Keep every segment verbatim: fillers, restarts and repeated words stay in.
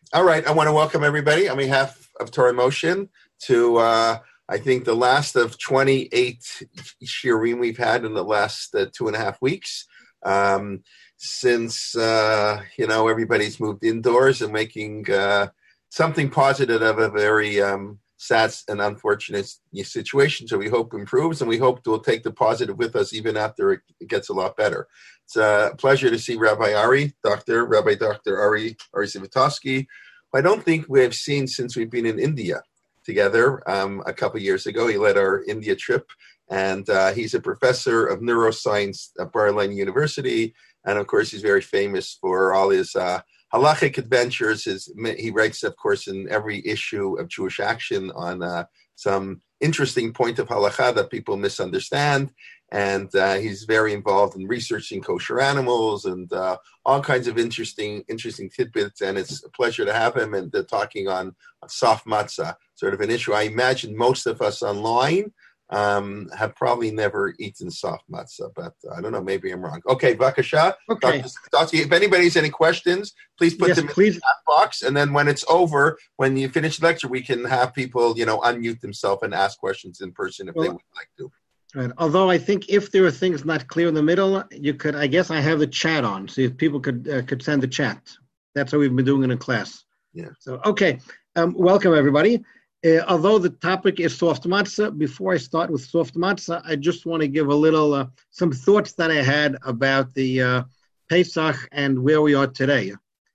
All right. I want to welcome everybody on behalf of Torah Motion to, uh, I think, the last of twenty-eight shiurim we've had in the last uh, two and a half weeks. Um, since, uh, you know, everybody's moved indoors and making uh, something positive of a very um, sad and unfortunate situation. So we hope improves, and we hope we'll take the positive with us even after it gets a lot better. It's a pleasure to see Rabbi Ari, Doctor Rabbi Doctor Ari Ari Zivotofsky, who I don't think we have seen since we've been in India together um, a couple of years ago. He led our India trip, and uh, he's a professor of neuroscience at Bar-Ilan University, and of course he's very famous for all his uh, halachic adventures. His, he writes, of course, in every issue of Jewish Action on uh, some interesting point of halakha that people misunderstand. And uh, he's very involved in researching kosher animals and uh, all kinds of interesting interesting tidbits. And it's a pleasure to have him and uh, talking on, on soft matzah, sort of an issue. I imagine most of us online um, have probably never eaten soft matzah, but uh, I don't know, maybe I'm wrong. Okay, Bakasha. Okay. Doctor Doctor, if anybody has any questions, please put yes, them in please. the chat box. And then when it's over, when you finish the lecture, we can have people, you know, unmute themselves and ask questions in person if well, they would like to. Right. Although I think if there are things not clear in the middle, you could, I guess I have the chat on, so if people could uh, could send the chat. That's how we've been doing it in class. Yeah. So, okay. Um, welcome, everybody. Uh, although the topic is soft matzah, before I start with soft matzah, I just want to give a little, uh, some thoughts that I had about the uh, Pesach and where we are today.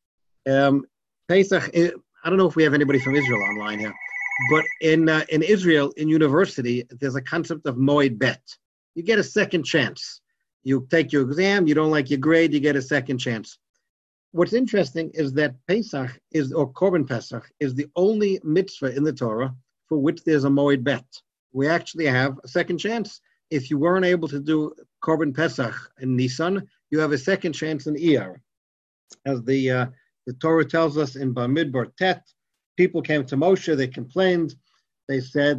Um, Pesach, I don't know if we have anybody from Israel online here. But in uh, in Israel, in university, there's a concept of moed bet. You get a second chance. You take your exam, you don't like your grade, you get a second chance. What's interesting is that Pesach is, or Korban Pesach, is the only mitzvah in the Torah for which there's a moed bet. We actually have a second chance. If you weren't able to do Korban Pesach in Nisan, you have a second chance in Iyar. As the uh, the Torah tells us in Bamidbar Tet, people came to Moshe, they complained, they said,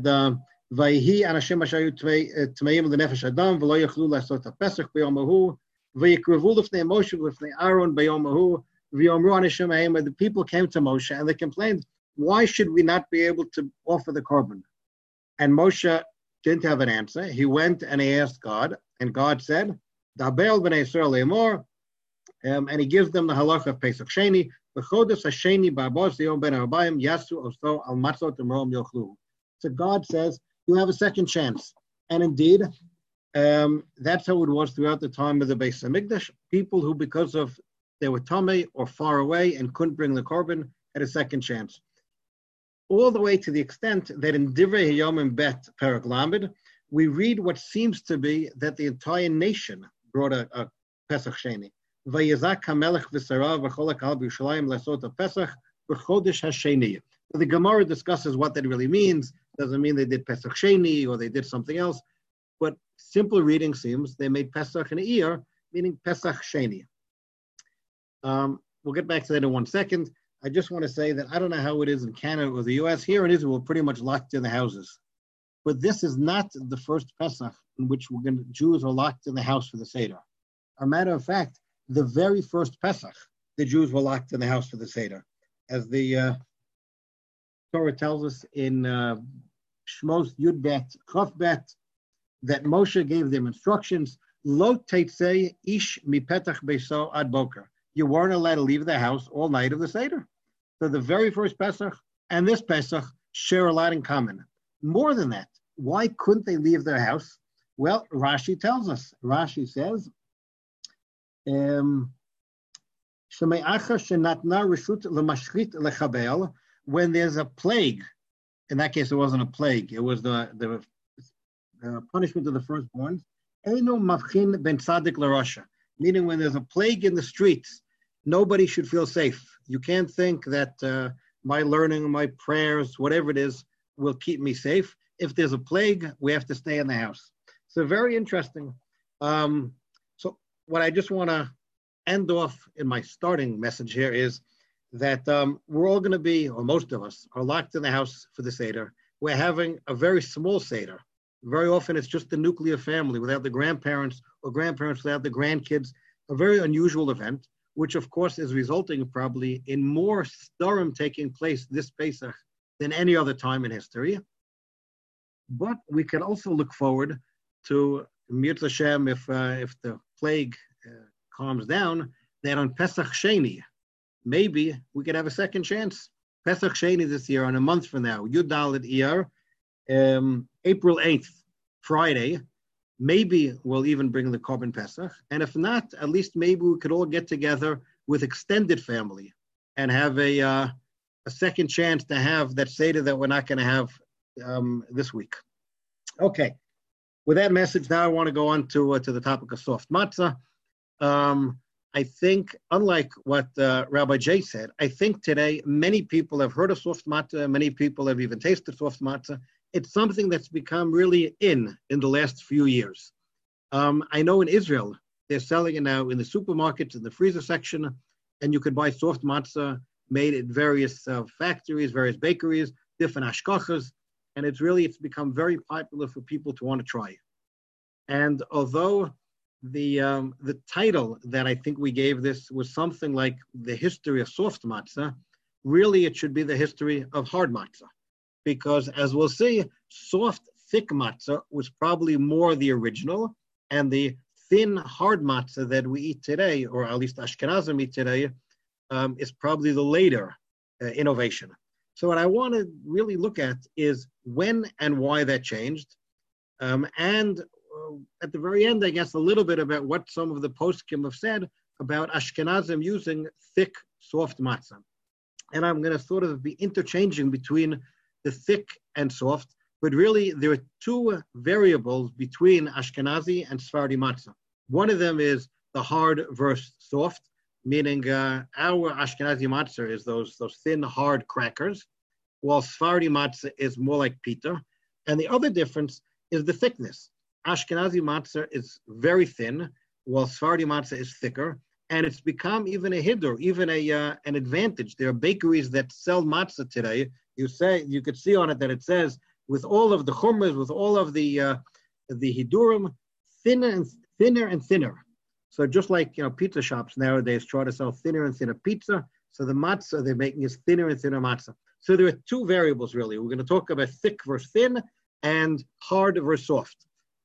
Vayhi anashim ashayu tmeim l'nefesh adam v'lo yachlu la'asot ha'pesach b'yom hahu v'yikrevu l'fnei Moshe l'fnei Aaron b'yom hahu v'yomru anashim ha'im. The people came to Moshe and they complained, why should we not be able to offer the korban? And Moshe didn't have an answer. He went and he asked God, and God said, Dabel b'nei Yisrael le'emor, um, and he gives them the halacha of Pesach Sheni. So God says, you have a second chance. And indeed, um, that's how it was throughout the time of the Beis Hamikdash. People who, because of they were tamei or far away and couldn't bring the korban, had a second chance. All the way to the extent that in Divrei Hayomim Bet Perek Lamed, we read what seems to be that the entire nation brought a, a Pesach Sheni. Vayizak HaMelech v'sarav v'chol ha'kahal b'Yerushalayim l'asot ha'Pesach b'chodesh ha'sheni. The Gemara discusses what that really means. Doesn't mean they did Pesach Sheni or they did something else, but simple reading seems they made Pesach in a year, meaning Pesach Sheni. Um, we'll get back to that in one second. I just want to say that I don't know how it is in Canada or the U S. Here in Israel, we're pretty much locked in the houses. But this is not the first Pesach in which we're going to, Jews are locked in the house for the Seder. As a matter of fact, the very first Pesach, the Jews were locked in the house for the Seder. As the uh, Torah tells us in uh, Shmos Yud Bet, Chof Bet, that Moshe gave them instructions, Lo teitzei ish mipetach beiso ad boker. You weren't allowed to leave the house all night of the Seder. So the very first Pesach and this Pesach share a lot in common. More than that, why couldn't they leave their house? Well, Rashi tells us. Rashi says, Um, when there's a plague, in that case it wasn't a plague, it was the, the, the punishment of the firstborns, meaning when there's a plague in the streets, nobody should feel safe. You can't think that uh, my learning, my prayers, whatever it is, will keep me safe. If there's a plague, we have to stay in the house. So very interesting. Um, so what I just want to end off in my starting message here is that um, we're all going to be, or most of us, are locked in the house for the Seder. We're having a very small Seder. Very often it's just the nuclear family without the grandparents or grandparents without the grandkids, a very unusual event. which of course is resulting probably in more Storim taking place this Pesach than any other time in history. But we can also look forward to Mirz Hashem, if uh, if the plague uh, calms down, that on Pesach Sheni, maybe we could have a second chance. Pesach Sheni this year, on a month from now, Yud Dalet Iyar, um, April eighth, Friday, maybe we'll even bring the Korban Pesach. And if not, at least maybe we could all get together with extended family and have a uh, a second chance to have that Seder that we're not going to have um, this week. Okay. With that message, now I want to go on to uh, to the topic of soft matzah. Um, I think, unlike what uh, Rabbi Jay said, I think today many people have heard of soft matzah. Many people have even tasted soft matzah. It's something that's become really in in the last few years. Um, I know in Israel, they're selling it now in the supermarkets, in the freezer section, and you can buy soft matzah made at various uh, factories, various bakeries, different hashkachas. And it's really, it's become very popular for people to want to try. And although the um, the title that I think we gave this was something like the history of soft matzah, really it should be the history of hard matzah. Because as we'll see, soft, thick matzah was probably more the original, and the thin, hard matzah that we eat today, or at least Ashkenazim eat today, um, is probably the later uh, innovation. So what I want to really look at is when and why that changed. Um, and uh, at the very end, I guess, a little bit about what some of the poskim have said about Ashkenazim using thick, soft matzah. And I'm going to sort of be interchanging between the thick and soft, but really there are two variables between Ashkenazi and Sephardi matzah. One of them is the hard versus soft, meaning uh, our Ashkenazi matzah is those, those thin, hard crackers, while Sephardi matzah is more like pita. And the other difference is the thickness. Ashkenazi matzah is very thin, while Sephardi matzah is thicker, and it's become even a hiddur, even a uh, an advantage. There are bakeries that sell matzah today. You say you could see on it that it says with all of the chumras, with all of the uh, the hidurim, thinner and thinner and thinner. So just like, you know, pizza shops nowadays try to sell thinner and thinner pizza, so the matzah they're making is thinner and thinner matzah. So there are two variables really. We're going to talk about thick versus thin and hard versus soft.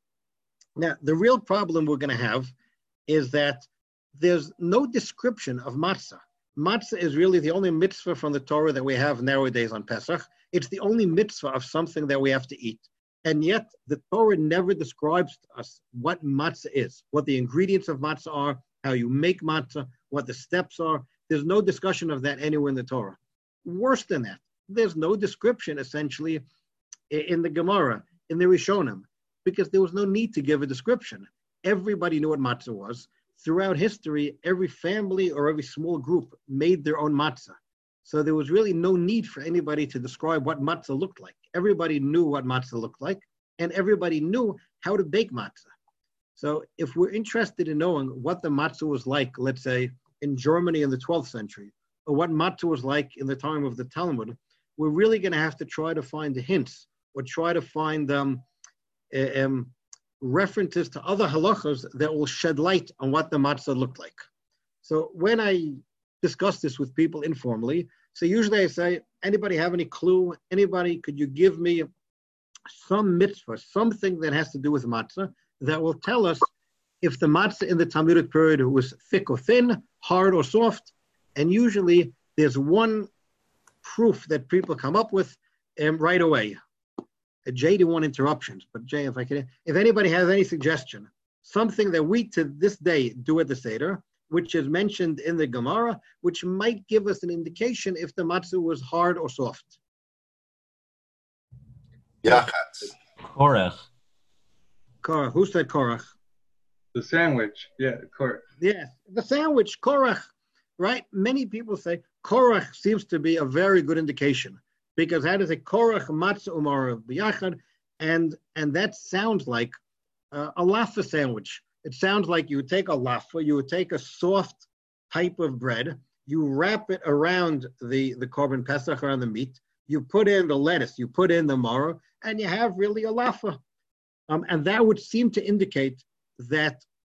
Now, the real problem we're going to have is that there's no description of matzah. Matzah is really the only mitzvah from the Torah that we have nowadays on Pesach. It's the only mitzvah of something that we have to eat. And yet, the Torah never describes to us what matzah is, what the ingredients of matzah are, how you make matzah, what the steps are. There's no discussion of that anywhere in the Torah. Worse than that, there's no description, essentially, in the Gemara, in the Rishonim, because there was no need to give a description. Everybody knew what matzah was. Throughout history, every family or every small group made their own matzah. So there was really no need for anybody to describe what matzah looked like. Everybody knew what matzah looked like, and everybody knew how to bake matzah. So if we're interested in knowing what the matzah was like, let's say, in Germany in the twelfth century, or what matzah was like in the time of the Talmud, we're really going to have to try to find the hints, or try to find um, uh, um, references to other halachas that will shed light on what the matzah looked like. So when I discuss this with people informally, so usually I say, anybody have any clue? Anybody, could you give me some mitzvah, something that has to do with matzah that will tell us if the matzah in the Talmudic period was thick or thin, hard or soft? And usually there's one proof that people come up with um, right away. Uh, Jay didn't want interruptions, but Jay, if I can, if anybody has any suggestion, something that we to this day do at the Seder, which is mentioned in the Gemara, which might give us an indication if the matzah was hard or soft. Yachatz. Korach. Korach. Who said Korach? The sandwich. Yeah, Korach. Yes, the sandwich, Korach, right? Many people say Korach seems to be a very good indication, because how does it Korach matzah umar b'yachad, and and that sounds like uh, a laffa sandwich. It sounds like you would take a laffa, you would take a soft type of bread, you wrap it around the, the korban pesach, around the meat, you put in the lettuce, you put in the maror, and you have really a laffa. Um, and that would seem to indicate that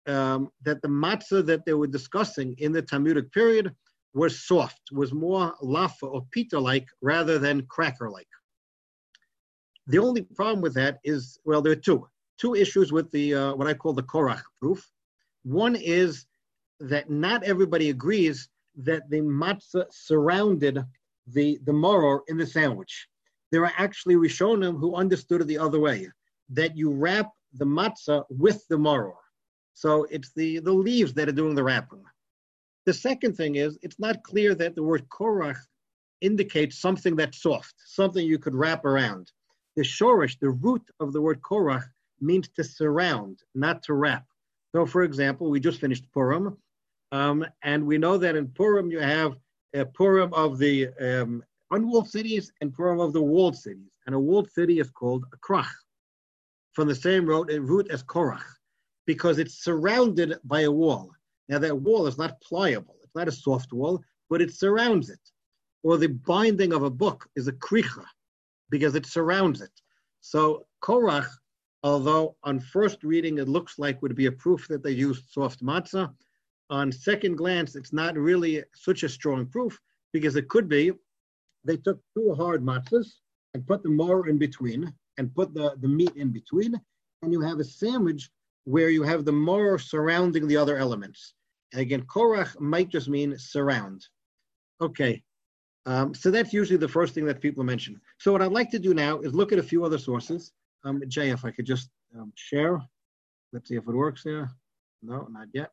um, that the matzah that they were discussing in the Talmudic period was soft, was more lafa or pita-like rather than cracker-like. The only problem with that is, well, there are two. Two issues with the uh, what I call the Korach proof. One is that not everybody agrees that the matzah surrounded the, the maror in the sandwich. There are actually Rishonim who understood it the other way, that you wrap the matzah with the maror. So it's the, the leaves that are doing the wrapping. The second thing is, it's not clear that the word korach indicates something that's soft, something you could wrap around. The shorish, the root of the word korach, means to surround, not to wrap. So, for example, we just finished Purim, um, and we know that in Purim you have a Purim of the um, unwalled cities and Purim of the walled cities. And a walled city is called a krach, from the same root, root as korach, because it's surrounded by a wall. Now, that wall is not pliable. It's not a soft wall, but it surrounds it. Or the binding of a book is a kricha, because it surrounds it. So korach, although on first reading it looks like would be a proof that they used soft matzah, on second glance it's not really such a strong proof, because it could be they took two hard matzahs and put the maror in between and put the, the meat in between, and you have a sandwich where you have the maror surrounding the other elements. And again, korach might just mean surround. Okay, um, so that's usually the first thing that people mention. So what I'd like to do now is look at a few other sources. Um, Jay, if I could just um, share. Let's see if it works here. No, not yet.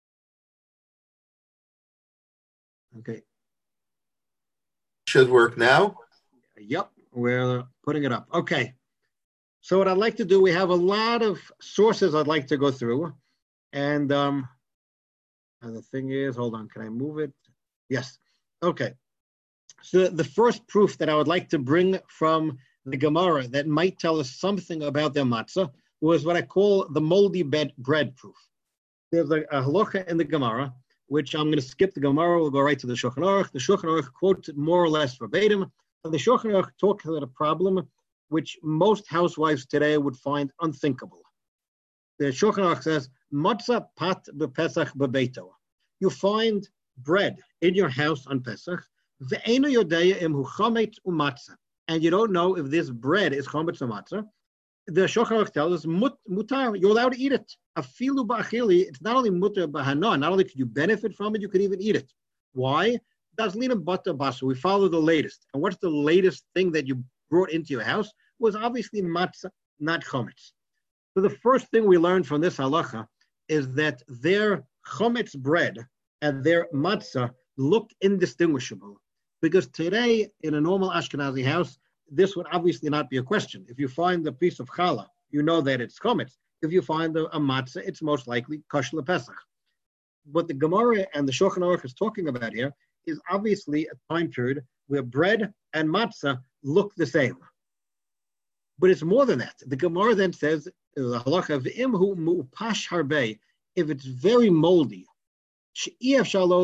Okay. Should work now. Yep, we're putting it up. Okay. So what I'd like to do, we have a lot of sources I'd like to go through. And, um, and the thing is, hold on, can I move it? Yes. Okay. So the first proof that I would like to bring from the Gemara that might tell us something about their matzah was what I call the moldy bed bread proof. There's a, a halacha in the Gemara, which I'm going to skip the Gemara, we'll go right to the Shulchan Aruch. The Shulchan Aruch quotes it more or less verbatim. And the Shulchan Aruch talks about a problem which most housewives today would find unthinkable. The Shulchan Aruch says, matzah pat bepesach bebeito. You find bread in your house on Pesach, ve'enu yodeya im hu chametz u'matzah. And you don't know if this bread is chametz or matzah. The Shulchan Aruch tells us, Mut, mutar, you're allowed to eat it. Afilu ba'achili, it's not only mutar b'hana, not only could you benefit from it, you could even eat it. Why? Dazlina bata basu, we follow the latest. And what's the latest thing that you brought into your house? Was obviously matzah, not chametz. So the first thing we learned from this halacha is that their chametz bread and their matzah looked indistinguishable. Because today, in a normal Ashkenazi house, this would obviously not be a question. If you find a piece of challah, you know that it's chametz. If you find a, a matzah, it's most likely kosher lePesach. What the Gemara and the Shulchan Aruch is talking about here is obviously a time period where bread and matzah look the same. But it's more than that. The Gemara then says, the halacha v'imhu mu'pash harbe, if it's very moldy, if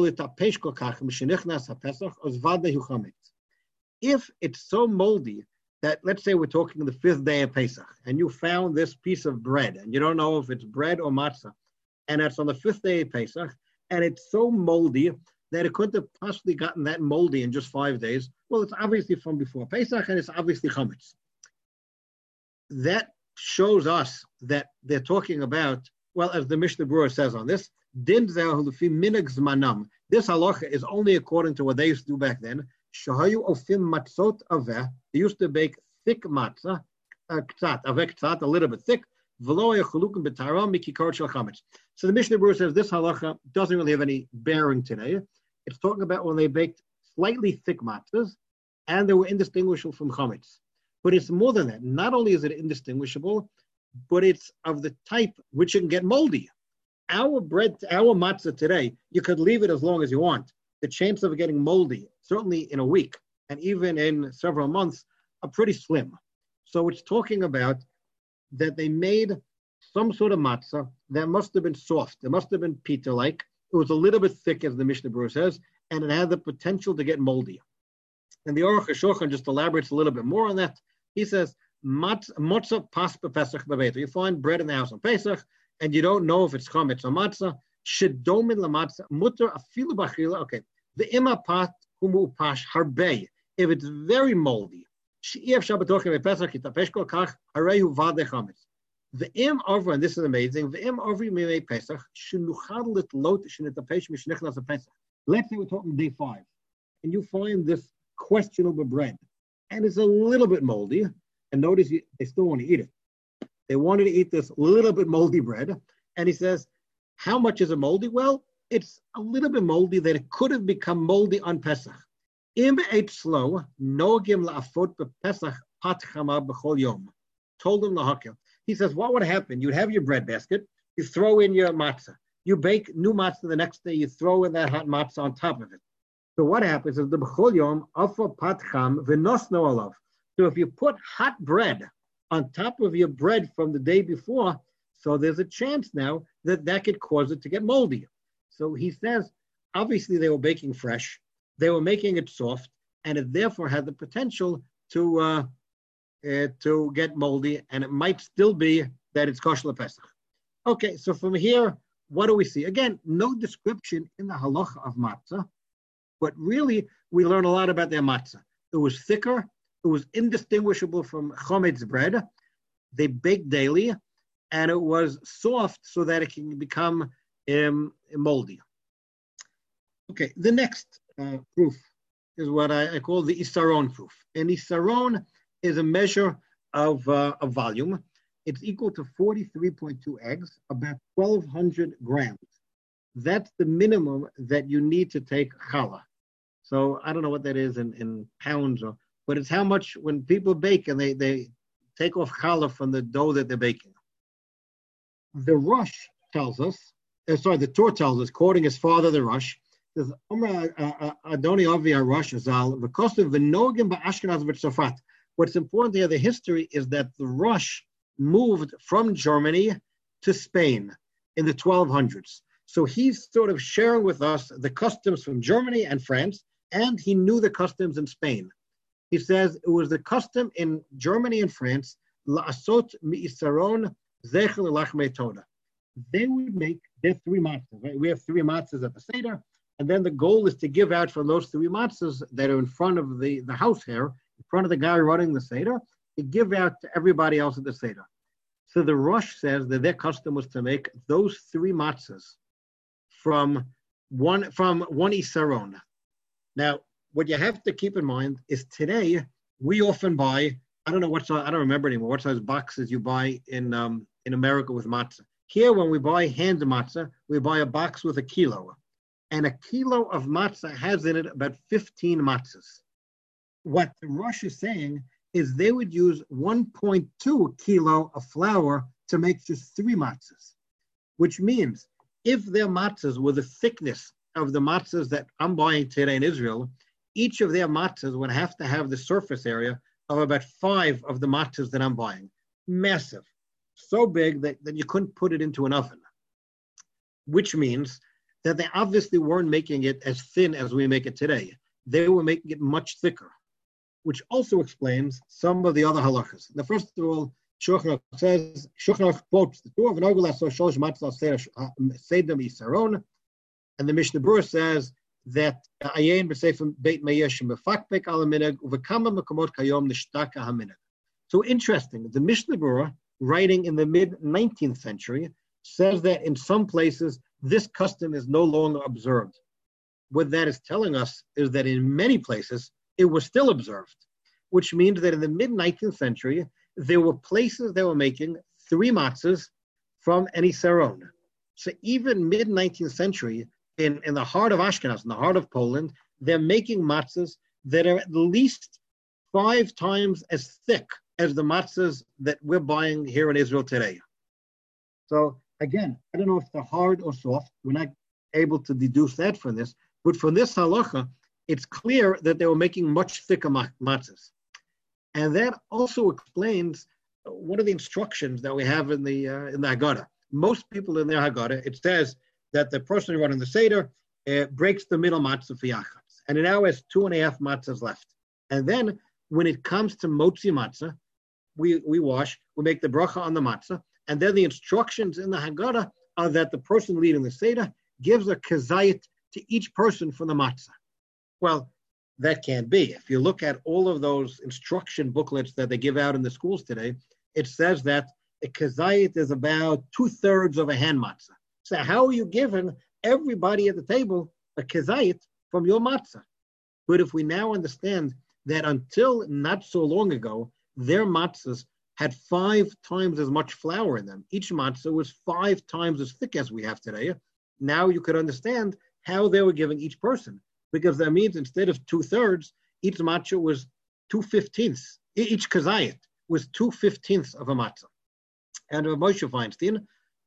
it's so moldy that, let's say we're talking the fifth day of Pesach, and you found this piece of bread, and you don't know if it's bread or matzah, and it's on the fifth day of Pesach, and it's so moldy that it couldn't have possibly gotten that moldy in just five days, well, it's obviously from before Pesach, and it's obviously chametz. That shows us that they're talking about, well, as the Mishnah Berurah says on this, Din zeh minhag zmanam. This halacha is only according to what they used to do back then. Shahayu ofim matzot aveh. They used to bake thick matzah, ktsat aveh ktsat, a little bit thick. V'lo yechulukim b'tara mikikar shel chametz. So the Mishnah Berurah says this halacha doesn't really have any bearing today. It's talking about when they baked slightly thick matzahs, and they were indistinguishable from chametz. But it's more than that. Not only is it indistinguishable, but it's of the type which it can get moldy. Our bread, our matzah today, you could leave it as long as you want. The chance of it getting moldy, certainly in a week, and even in several months, are pretty slim. So it's talking about that they made some sort of matzah that must have been soft. It must have been pita-like. It was a little bit thick, as the Mishnah Berurah says, and it had the potential to get moldy. And the Aruch HaShulchan just elaborates a little bit more on that. He says, matzah pas b'Pesach b'beito. You find bread in the house on Pesach, and you don't know if it's chametz or matzah, shedomin lamatzah, mutter afilu b'achila. Okay, the imapat humu upash harbei. If it's very moldy, she'ef shabbatochim epesach itapesh kol kach harehu vade chametz. The im over, and this is amazing. The im over mimei pesach shenuchad litlot shenitapesh mishnichnas pesach. Let's say we're talking day five, and you find this questionable bread, and it's a little bit moldy. And notice you, they still want to eat it. They wanted to eat this little bit moldy bread. And he says, how much is it moldy? Well, it's a little bit moldy that it could have become moldy on Pesach. Im ate slow, nogim la'afot bePesach pat chama b'chol yom. Told him the hakel. He says, what would happen? You'd have your bread basket. You throw in your matzah. You bake new matzah the next day. You throw in that hot matzah on top of it. So what happens is the b'chol yom afa pat cham v'nosno alav. So if you put hot bread on top of your bread from the day before, so there's a chance now that that could cause it to get moldy. So he says, obviously they were baking fresh, they were making it soft, and it therefore had the potential to uh, uh, to get moldy, and it might still be that it's kosher Pesach. Okay, so from here, what do we see? Again, no description in the halacha of matzah, but really we learn a lot about their matzah. It was thicker. It was indistinguishable from chometz bread. They baked daily, and it was soft so that it can become um, moldy. Okay, the next uh, proof is what I, I call the isaron proof. And isaron is a measure of, uh, of volume. It's equal to forty-three point two eggs, about twelve hundred grams. That's the minimum that you need to take challah. So I don't know what that is in, in pounds or but it's how much when people bake and they, they take off challah from the dough that they're baking. The Rosh tells us, uh, sorry, the Torah tells us, quoting his father, the Rosh, says, Adoni Avi Rosh Azal, v'kosev v'nogim ba'Ashkenaz v'Tzafat. What's important here, the history, is that the Rosh moved from Germany to Spain in the twelve hundreds. So he's sort of sharing with us the customs from Germany and France, and he knew the customs in Spain. He says it was the custom in Germany and France, la'asot mi'isaron zechel lachmei toda. They would make their three matzahs, right? We have three matzahs at the Seder, and then the goal is to give out from those three matzahs that are in front of the, the house here, in front of the guy running the Seder, to give out to everybody else at the Seder. So the Rosh says that their custom was to make those three matzahs from one, from one isaron. Now, what you have to keep in mind is today we often buy, I don't know what size, I don't remember anymore, what size boxes you buy in um, in America with matzah. Here, when we buy hand matzah, we buy a box with a kilo. And a kilo of matzah has in it about fifteen matzahs. What the Rosh is saying is they would use one point two kilo of flour to make just three matzahs, which means if their matzahs were the thickness of the matzahs that I'm buying today in Israel, each of their matzahs would have to have the surface area of about five of the matzahs that I'm buying. Massive. So big that, that you couldn't put it into an oven. Which means that they obviously weren't making it as thin as we make it today. They were making it much thicker, which also explains some of the other halachas. The first of all, Shulchan Aruch says, Shulchan Aruch quotes the Torah, V'nogel aso sholosh matzah sedem isaron, and the Mishnah Berurah says that ayin b'seifim beit meir shemefakbek al haminag uvekama mekomot kayom nishtaka haminag. So interesting. The Mishnah Berurah, writing in the mid nineteenth century, says that in some places this custom is no longer observed. What that is telling us is that in many places it was still observed, which means that in the mid nineteenth century there were places that were making three matzahs from any isaron. So even mid nineteenth century, in, in the heart of Ashkenaz, in the heart of Poland, they're making matzahs that are at least five times as thick as the matzahs that we're buying here in Israel today. So again, I don't know if they're hard or soft. We're not able to deduce that from this, but from this halacha, it's clear that they were making much thicker matzahs. And that also explains one of the instructions that we have in the uh, in the Haggadah. Most people in their Haggadah, it says that the person running the Seder uh, breaks the middle matzah for Yachatz. And it now has two and a half matzahs left. And then when it comes to motzi matzah, we, we wash, we make the bracha on the matzah, And then the instructions in the Haggadah are that the person leading the Seder gives a kazayit to each person from the matzah. Well, that can't be. If you look at all of those instruction booklets that they give out in the schools today, it says that a kazayit is about two-thirds of a hand matzah. So how are you giving everybody at the table a kazayit from your matzah? But if we now understand that until not so long ago, their matzahs had five times as much flour in them. Each matzah was five times as thick as we have today. Now you could understand how they were giving each person, because that means instead of two-thirds, each matzah was two-fifteenths. Each kazayit was two-fifteenths of a matzah. And Rav Moshe Feinstein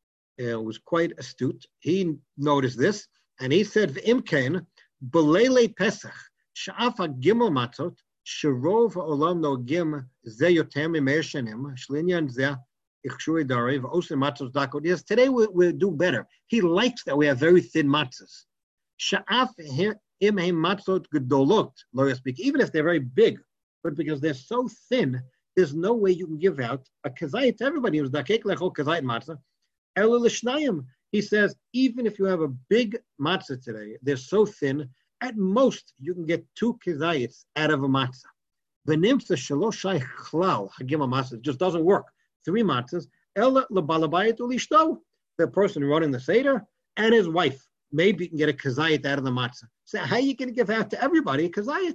uh, was quite astute. He noticed this, and he said, "V'imkein b'leilei Pesach sha'afa gimel matzot sherov ha'olam nogim ze yoter mimeir shanim shlinyan ze ichshui dari v'osim matzos dakot." Yes, today we we do better. He likes that we have very thin matzahs. Sha'af im heim matzot gedolot lo yaspeak, even if they're very big, but because they're so thin, there's no way you can give out a kazayit to everybody. It was dakek lechol kazayit matzah. Elu l'shnayim. He says, even if you have a big matzah today, they're so thin, at most you can get two kazayits out of a matzah. V'nimtza shalosh shai chlal hagim matzah. It just doesn't work. Three matzahs. Ela lebalabayit ulishto. The person running the seder and his wife. Maybe you can get a kazayit out of the matzah. So how are you going to give out to everybody a kazayit?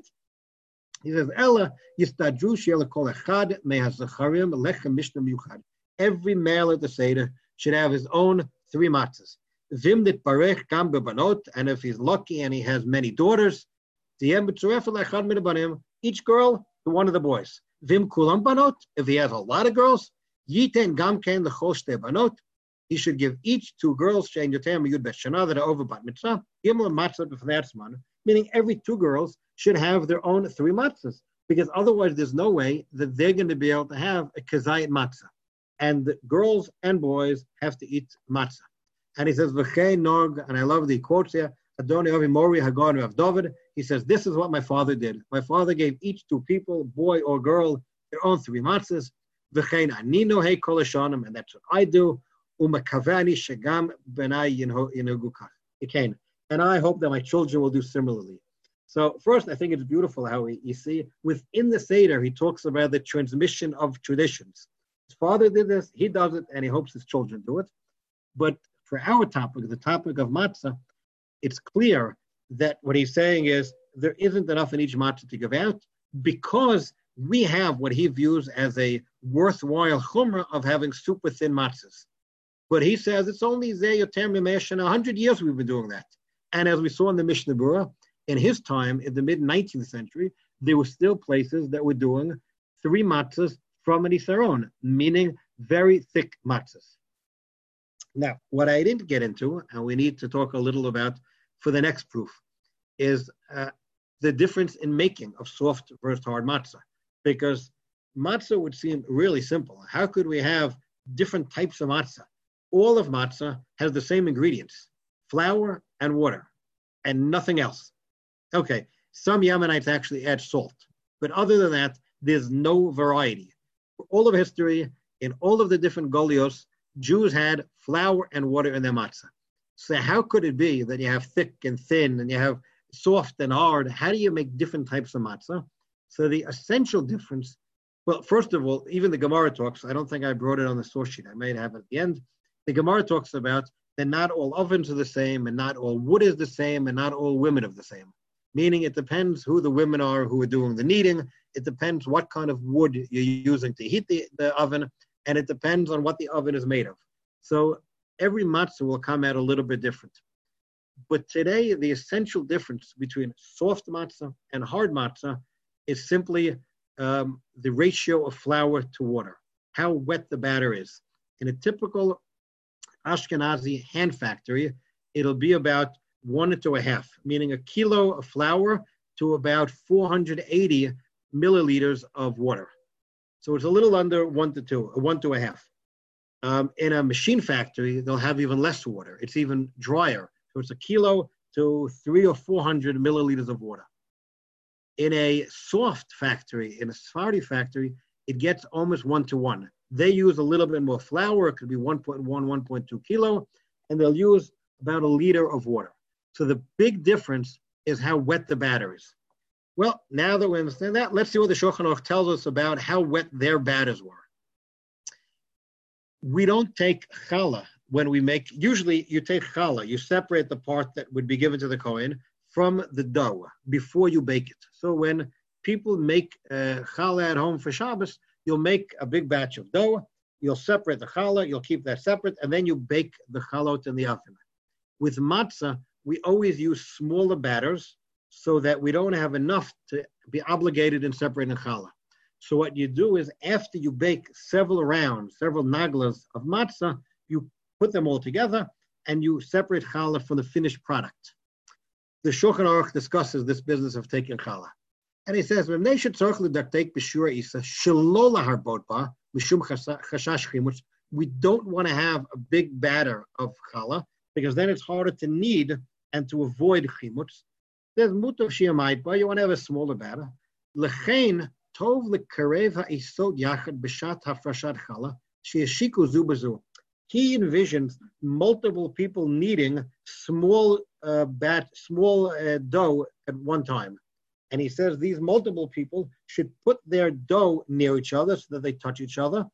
He says, Ella yistadru she'ela kol echad mehazacharim lechem mishnah miyuchad. Every male at the seder should have his own three matzahs. Vim dit barech gam bebanot, and if he's lucky and he has many daughters, tiyem b'tzuref echad min banim, each girl to one of the boys. Vim kulam banot, if he has a lot of girls, yiten gam ken l'chol shtei banot, he should give each two girls shein yoter miyud bet shana that are over bat mitzvah, gimel matzah b'fnei, meaning every two girls should have their own three matzahs, because otherwise there's no way that they're going to be able to have a kazayit matzah. And the girls and boys have to eat matzah. And he says, V'chei nog, and I love the quotes here, Adoni Avi Mori Hagon Rav David, he says, this is what my father did. My father gave each two people, boy or girl, their own three matzahs. V'chei anino hei kol hashanim, and that's what I do. Umakavani shagam benai yinhogu kach. And I hope that my children will do similarly. So first, I think it's beautiful how we, you see, within the Seder, he talks about the transmission of traditions. His father did this, he does it, and he hopes his children do it. But for our topic, the topic of matzah, it's clear that what he's saying is there isn't enough in each matzah to give out, because we have what he views as a worthwhile chumrah of having super thin matzahs. But he says it's only Zeh Yoter Mimeir Shana, a hundred years we've been doing that. And as we saw in the Mishnah Berurah, in his time, in the mid-nineteenth century, there were still places that were doing three matzahs from an isaron, meaning very thick matzahs. Now, what I didn't get into, and we need to talk a little about for the next proof, is uh, the difference in making of soft versus hard matzah. Because matzah would seem really simple. How could we have different types of matzah? All of matzah has the same ingredients, flour and water, and nothing else. Okay, some Yemenites actually add salt, but other than that, there's no variety. For all of history, in all of the different golios, Jews had flour and water in their matzah. So how could it be that you have thick and thin, and you have soft and hard? How do you make different types of matzah? So the essential difference, well, first of all, even the Gemara talks, I don't think I brought it on the source sheet, I may have it at the end. The Gemara talks about that not all ovens are the same, and not all wood is the same, and not all women are the same. Meaning it depends who the women are who are doing the kneading. It depends what kind of wood you're using to heat the, the oven, and it depends on what the oven is made of. So every matzah will come out a little bit different. But today, the essential difference between soft matzah and hard matzah is simply um, the ratio of flour to water, how wet the batter is. In a typical Ashkenazi hand factory, it'll be about one to a half, meaning a kilo of flour to about four hundred eighty milliliters of water. So it's a little under one to two, one to a half. Um, in a machine factory, they'll have even less water. It's even drier. So it's a kilo to three or four hundred milliliters of water. In a soft factory, in a Sephardi factory, it gets almost one to one. They use a little bit more flour. It could be one point one, one point two kilo, and they'll use about a liter of water. So the big difference is how wet the batter is. Well, now that we understand that, let's see what the Shulchan Aruch tells us about how wet their batters were. We don't take challah when we make, usually you take challah, you separate the part that would be given to the Kohen from the dough before you bake it. So when people make uh, challah at home for Shabbos, you'll make a big batch of dough, you'll separate the challah, you'll keep that separate, and then you bake the challah in the oven. With matzah, we always use smaller batters so that we don't have enough to be obligated in separating challah. So what you do is after you bake several rounds, several naglas of matzah, you put them all together and you separate challah from the finished product. The Shulchan Aruch discusses this business of taking challah. And he says, we don't want to have a big batter of challah because then it's harder to knead and to avoid chimutz. There's mutav shiamait, but you want to have a smaller batter. Lechein tov lekarev ha'isod yachad b'shat hafrashat challah sheyashiku zu b'zu. He envisions multiple people kneading small uh, bat, small uh, dough at one time. And he says these multiple people should put their dough near each other so that they touch each other.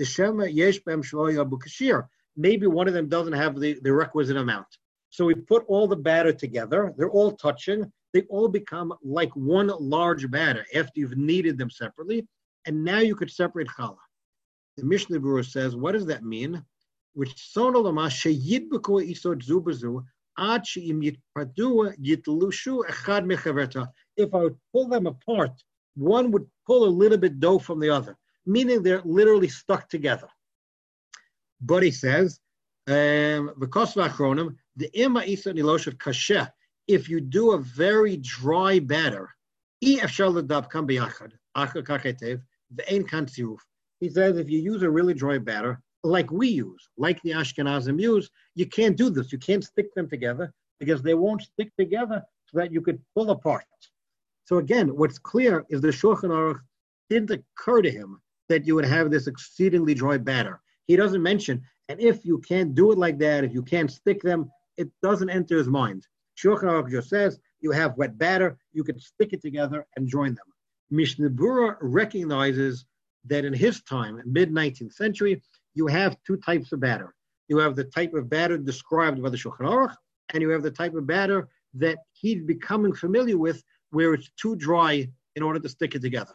Maybe one of them doesn't have the, the requisite amount. So we put all the batter together. They're all touching. They all become like one large batter after you've kneaded them separately. And now you could separate challah. The Mishnah Berurah says, what does that mean? Which if I would pull them apart, one would pull a little bit dough from the other, meaning they're literally stuck together. But he says, um, if you do a very dry batter, he says if you use a really dry batter, like we use, like the Ashkenazim use, you can't do this. You can't stick them together because they won't stick together so that you could pull apart. So again, what's clear is the Shulchan Aruch didn't occur to him that you would have this exceedingly dry batter. He doesn't mention, and if you can't do it like that, if you can't stick them, it doesn't enter his mind. Shulchan Aruch just says, you have wet batter, you can stick it together and join them. Mishnah Berurah recognizes that in his time, mid-nineteenth century, you have two types of batter. You have the type of batter described by the Shulchan Aruch, and you have the type of batter that he's becoming familiar with, where it's too dry in order to stick it together.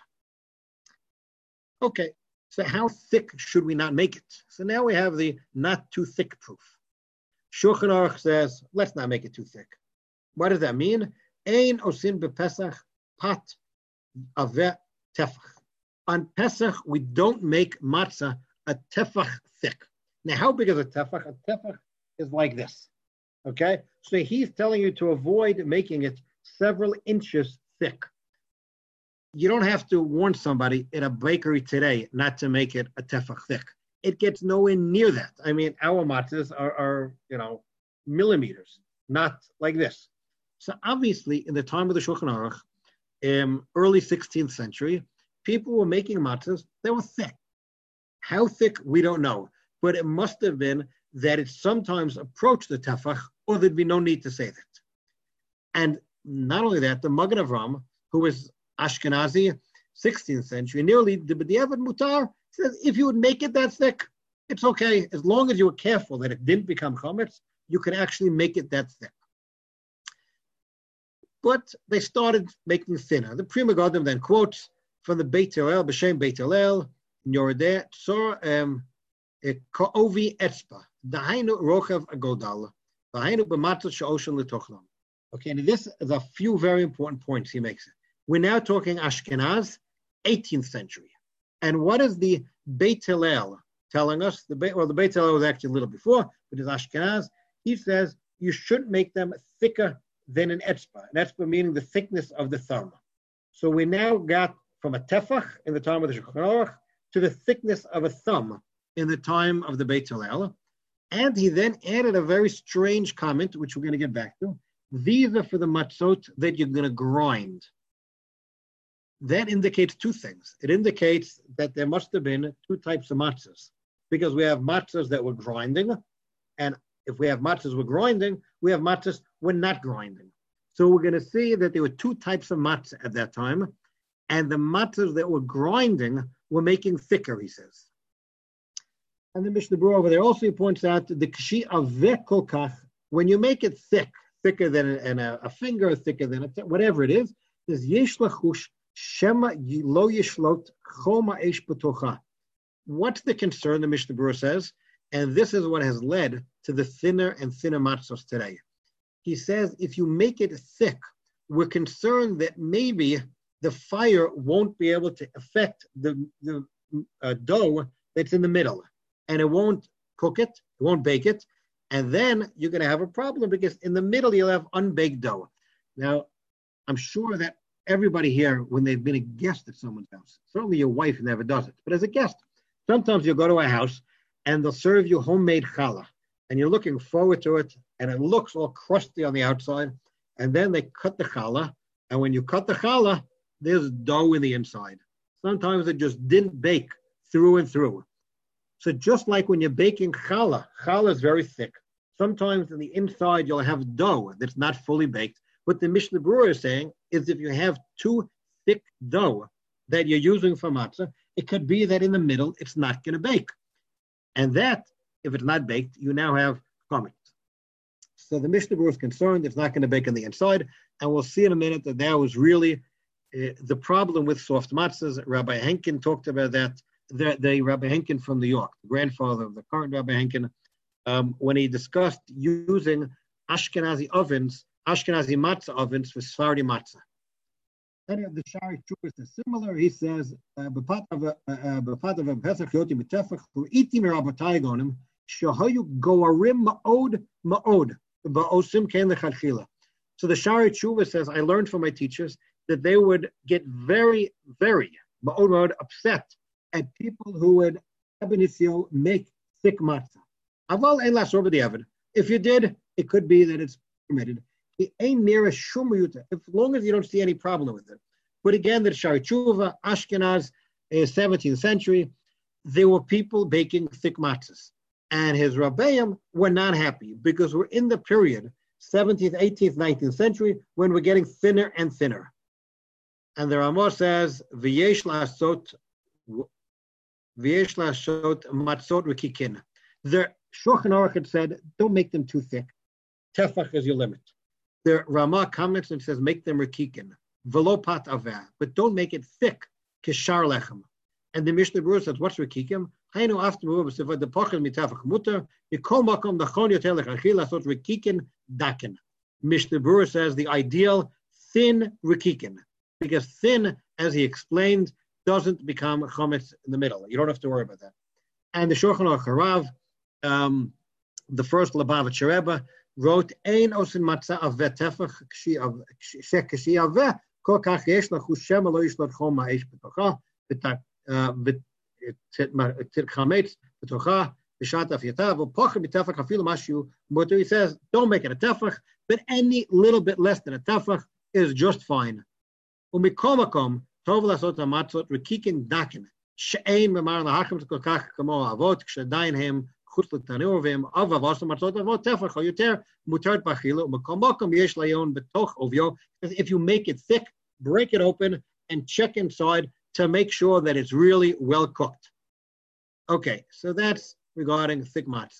Okay, so how thick should we not make it? So now we have the not too thick proof. Shulchan Aruch says, let's not make it too thick. What does that mean? Ein osin bepesach pat aveh tefach. On Pesach, we don't make matzah a tefach thick. Now, how big is a tefach? A tefach is like this, okay? So he's telling you to avoid making it several inches thick. You don't have to warn somebody in a bakery today not to make it a tefach thick. It gets nowhere near that. I mean, our matzahs are, are, you know, millimeters, not like this. So obviously, in the time of the Shulchan Aruch, um, early sixteenth century, people were making matzahs, they were thick. How thick, we don't know. But it must have been that it sometimes approached the tefach, or there'd be no need to say that. And not only that, the Magen Avram, who was Ashkenazi, sixteenth century, nearly the B'diavad Mutar, says if you would make it that thick, it's okay. As long as you were careful that it didn't become chametz, you could actually make it that thick. But they started making thinner. The Pri Megadim then quotes from the Beit Hillel, B'Shem Beit Hillel, Yoredeh Tzor Ka'ovi Etzba, Dahainu Rochav Agodal, Dahainu B'Matzot She'oshen L'Tochlam. Okay, and this is a few very important points he makes. We're now talking Ashkenaz, eighteenth century. And what is the Beit Hillel telling us? The Beit, well, the Beit Hillel was actually a little before, but it's Ashkenaz. He says you shouldn't make them thicker than an etzba. An etzba meaning the thickness of the thumb. So we now got from a tefach in the time of the Shulchan Aruch to the thickness of a thumb in the time of the Beit Hillel. And he then added a very strange comment, which we're going to get back to. These are for the matzot that you're going to grind. that indicates two things. It indicates that there must have been two types of matzahs, because we have matzahs that were grinding, and if we have matzahs we're grinding, we have matzahs we're not grinding. So we're going to see that there were two types of matzah at that time, and the matzahs that were grinding were making thicker, he says. And the Mishnah Berurah over there also points out the kshi aveh kol kach, when you make it thick, thicker than a, a finger, thicker than a, whatever it is, there's yesh lachush shema lo yishlot choma eish b'tocha. What's the concern, the Mishnah Berurah says, and this is what has led to the thinner and thinner matzahs today. He says, if you make it thick, we're concerned that maybe the fire won't be able to affect the, the uh, dough that's in the middle, and it won't cook it, it won't bake it, and then you're going to have a problem because in the middle you'll have unbaked dough. Now, I'm sure that everybody here, when they've been a guest at someone's house, certainly your wife never does it, but as a guest, sometimes you'll go to a house and they'll serve you homemade challah, and you're looking forward to it, and it looks all crusty on the outside, and then they cut the challah, and when you cut the challah, there's dough in the inside. Sometimes it just didn't bake through and through. So just like when you're baking challah, challah is very thick. Sometimes in the inside you'll have dough that's not fully baked. What the Mishnah Berurah is saying is if you have too thick dough that you're using for matzah, it could be that in the middle it's not going to bake. And that, if it's not baked, you now have chametz. So the Mishnah Berurah is concerned it's not going to bake on the inside, and we'll see in a minute that that was really uh, the problem with soft matzahs. Rabbi Henkin talked about that. The, the Rabbi Henkin from New York, the grandfather of the current Rabbi Henkin, um, when he discussed using Ashkenazi ovens, Ashkenazi matzah ovens for Sephardi matzah. Any of the Shari Chuvas is similar. He says, "B'pat of b'pat of Pesach yoti mitefach u'iti mirabatai gonim shahayu goarim ma'od ma'od ba'osim kein lechatchila." So the Shari Chuvas says, I learned from my teachers that they would get very, very ma'od ma'od upset at people who would abinitio make thick matzah. Aval ein lasor b'diavad. If you did, it could be that it's permitted. It ain't near a shumayuta, as long as you don't see any problem with it. But again, the Shari Tshuva, Ashkenaz, uh, seventeenth century, there were people baking thick matzahs. And his Rabbeim were not happy because we're in the period, seventeenth, eighteenth, nineteenth century, when we're getting thinner and thinner. And the Ramah says, V'yesh la'asot, V'yesh la'asot matzot rekikin. The Shulchan Aruch had said, don't make them too thick. Tefach is your limit. The Ramah comments and says, make them rekikin, velo pat aveh, but don't make it thick, kishar lechem. And the Mishnah Berurah says, what's rekikim? Hainu after b'sifat the pochel mitafach muter, yikol makom nachon yoter lechachil asot rekikin dakin. Mishnah Berurah says the ideal thin rekikin, because thin, as he explained, doesn't become chometz in the middle. You don't have to worry about that. And the Shulchan Aruch Harav, um, the first Lubavitcher Rebbe, wrote ein osin matzah aveh tefach kshi aveh kol kach yesh lachu shema lo yishlot chom ha'esh b'tocha v'chametz b'tocha v'shat afyata v'pocher b'tefach afilu mashu muter. He says, don't make it a tefach, but any little bit less than a tefach is just fine. U'mikol makom tov lasot ha'matzot rekikin dakin she'ein b'mar lahachem kol kach kamo avot k'shadayin hem. If you make it thick, break it open and check inside to make sure that it's really well cooked. Okay, so that's regarding thick matzah.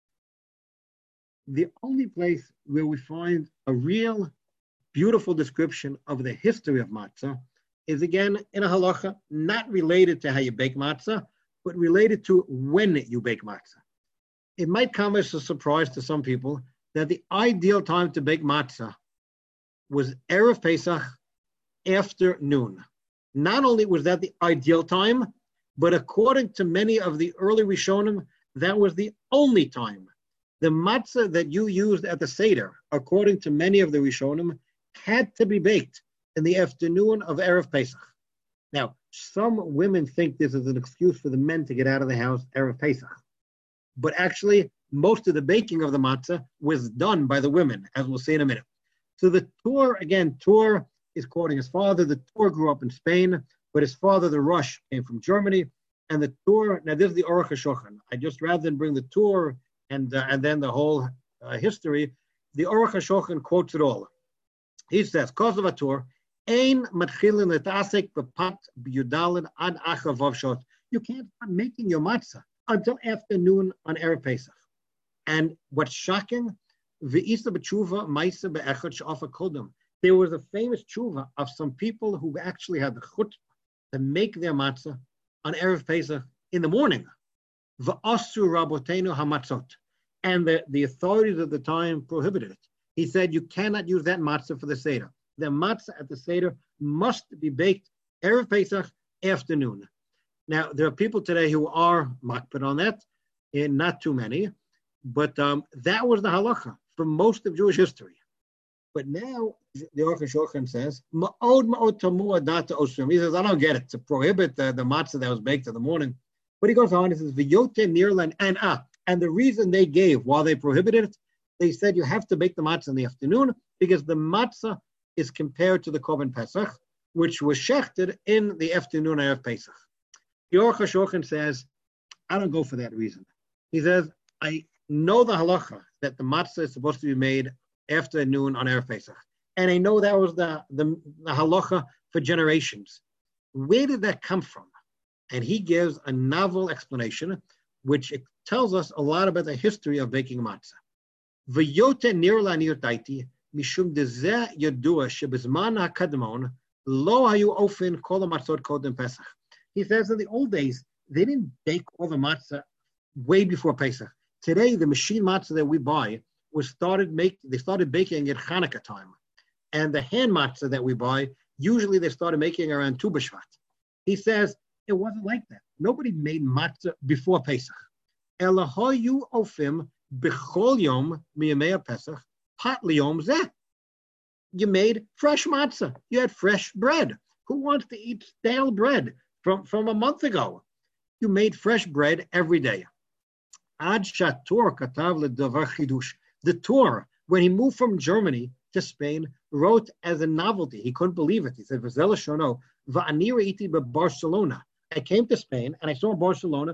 The only place where we find a real beautiful description of the history of matzah is again in a halacha, not related to how you bake matzah, but related to when you bake matzah. It might come as a surprise to some people that the ideal time to bake matzah was Erev Pesach after noon. Not only was that the ideal time, but according to many of the early Rishonim, that was the only time. The matzah that you used at the Seder, according to many of the Rishonim, had to be baked in the afternoon of Erev Pesach. Now, some women think this is an excuse for the men to get out of the house Erev Pesach. But actually, most of the baking of the matzah was done by the women, as we'll see in a minute. So the Tur, again, Tur is quoting his father. The Tur grew up in Spain, but his father, the Rush, came from Germany. And the Tur, now this is the Aruch HaShulchan. I just, rather than bring the Tur and uh, and then the whole uh, history, the Aruch HaShulchan quotes it all. He says, Kosovo Tur, Ein matchilin letasek bepat b'yudalin ad achavav shot. You can't start making your matzah until afternoon on Erev Pesach. And what's shocking, v'isa b'tshuva ma'isa be'echad she'afa kodem. There was a famous tshuva of some people who actually had the chutzpah to make their matzah on Erev Pesach in the morning. V'asu rabotenu hamatzot. And the, the authorities at the time prohibited it. He said, you cannot use that matzah for the Seder. The matzah at the Seder must be baked Erev Pesach afternoon. Now, there are people today who are makpid on that, and not too many, but um, that was the halacha for most of Jewish history. But now, the Aruch HaShulchan says, Ma'od ma'od tamua data osum. He says, I don't get it, to prohibit the, the matzah that was baked in the morning. But he goes on, he says, V'yote nirlan and ah. And the reason they gave while they prohibited it, they said you have to bake the matzah in the afternoon because the matzah is compared to the Korban Pesach, which was shechted in the afternoon of Pesach. The Aruch HaShulchan says, I don't go for that reason. He says, I know the halacha that the matzah is supposed to be made after noon on Erev Pesach. And I know that was the, the, the halacha for generations. Where did that come from? And he gives a novel explanation, which tells us a lot about the history of baking matzah. V'yote nir la'nir taiti, mishum dezeh yadua shebizman ha'kadmon lo hayu ofen kol ha'matzot kodem Pesach. He says in the old days, they didn't bake all the matzah way before Pesach. Today, the machine matzah that we buy was started make they started baking at Hanukkah time. And the hand matzah that we buy, usually they started making around Tu B'Shvat. He says, it wasn't like that. Nobody made matzah before Pesach. Elahoyu ofim b'chol yom miyamei Pesach pat liyom zeh. You made fresh matzah. You had fresh bread. Who wants to eat stale bread from, from a month ago? You made fresh bread every day. Ad shatur katav ledavar chidush. The Tur, when he moved from Germany to Spain, wrote as a novelty. He couldn't believe it. He said, "V'zel shono va'ani re'iti beBarcelona." I came to Spain and I saw Barcelona.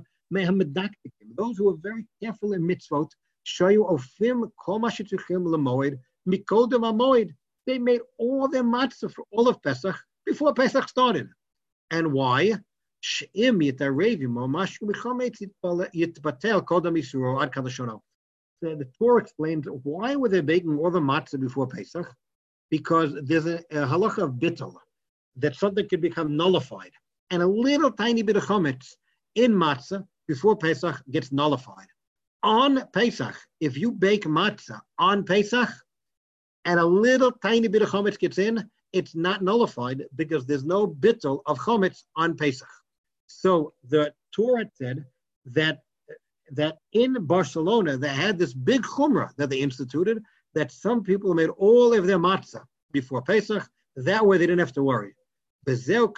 Those who were very careful in mitzvot, shayu ofim kol ma shetzrichim lemoed mikodem hamoed. They made all their matzah for all of Pesach before Pesach started. And why? She'im yitarevim mamash u'michametz yitbatel kodem isuro ad kadashono. The Torah explains why were they baking all the matzah before Pesach? Because there's a, a halacha of bittul, that something could become nullified. And a little tiny bit of chametz in matzah before Pesach gets nullified. On Pesach, if you bake matzah on Pesach, and a little tiny bit of chametz gets in, it's not nullified because there's no bittul of chametz on Pesach. So the Torah said that that in Barcelona, they had this big chumrah that they instituted, that some people made all of their matzah before Pesach. That way they didn't have to worry. When he says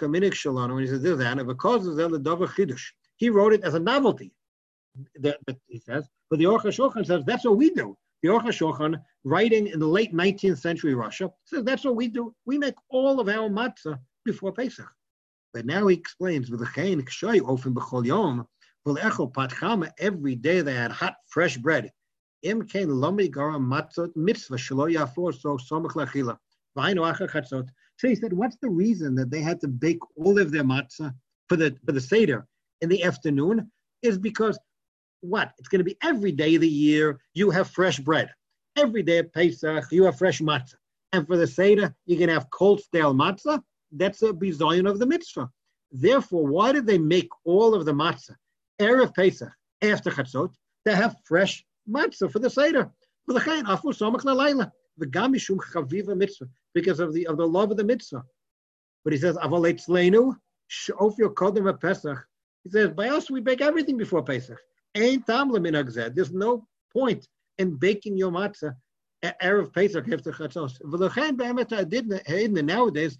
this, he wrote it as a novelty. The, the, he says, but the Aruch HaShulchan says, that's what we do. The Aruch HaShulchan, writing in the late nineteenth century Russia, says, that's what we do. We make all of our matzah before Pesach. But now he explains, every day they had hot, fresh bread. So he said, what's the reason that they had to bake all of their matzah for the for the Seder in the afternoon? Is because what? It's going to be every day of the year you have fresh bread. Every day at Pesach you have fresh matzah. And for the Seder, you can have cold, stale matzah. That's a bizayon of the mitzvah. Therefore, why did they make all of the matzah Erev Pesach after Chatzot to have fresh matzah for the Seder? Because of the of the love of the mitzvah. But he says, he says, by us we bake everything before Pesach. There's no point in baking your matzah Erev Pesach after Chatzos. Nowadays,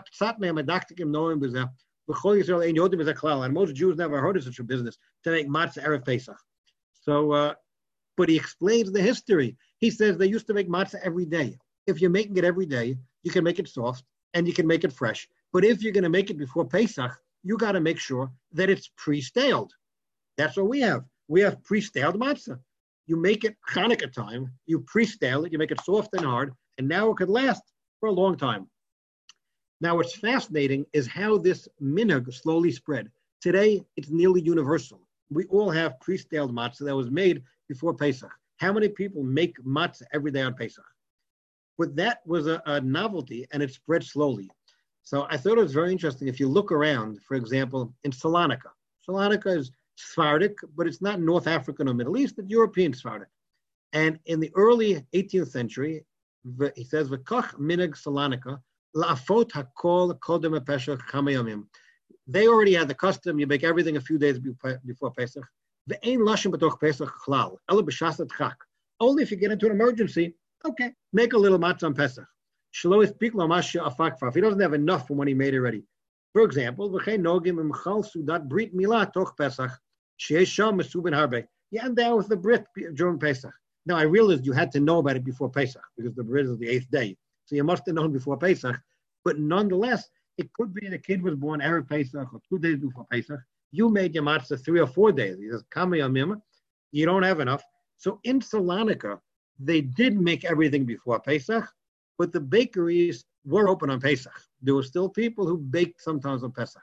and most Jews never heard of such a business to make matzah Erev Pesach. So, uh, but he explains the history. He says they used to make matzah every day. If you're making it every day, you can make it soft and you can make it fresh. But if you're going to make it before Pesach, you got to make sure that it's pre-staled. That's what we have. We have pre-staled matzah. You make it Hanukkah time, you pre-stale it, you make it soft and hard, and now it could last for a long time. Now, what's fascinating is how this minhag slowly spread. Today, it's nearly universal. We all have pre-staled matzah that was made before Pesach. How many people make matzah every day on Pesach? But that was a, a novelty, and it spread slowly. So I thought it was very interesting. If you look around, for example, in Salonika. Salonika is Sephardic, but it's not North African or Middle East, it's European Sephardic. And in the early eighteenth century, he says, "V'koch minhag Salonika, la'afot hakol kodem Pesach chama yomim." They already had the custom, you make everything a few days before Pesach. Ve'ein lashim b'toch Pesach chlal, ela b'shasat chak. Only if you get into an emergency, okay, make a little matzah on Pesach. Shelo ispik lo masha afakfaf. He doesn't have enough from when he made it ready. For example, v'chein nogim imchal sudat brit milah toch Pesach, sheyesh sham mesubin harbe. You end down with the brit during Pesach. Now, I realized you had to know about it before Pesach, because the brit is the eighth day. So you must have known before Pesach. But nonetheless, it could be the kid was born Erev Pesach or two days before Pesach. You made your matzah three or four days. He says, Kama yamim, you don't have enough. So in Salonika, they did make everything before Pesach, but the bakeries were open on Pesach. There were still people who baked sometimes on Pesach.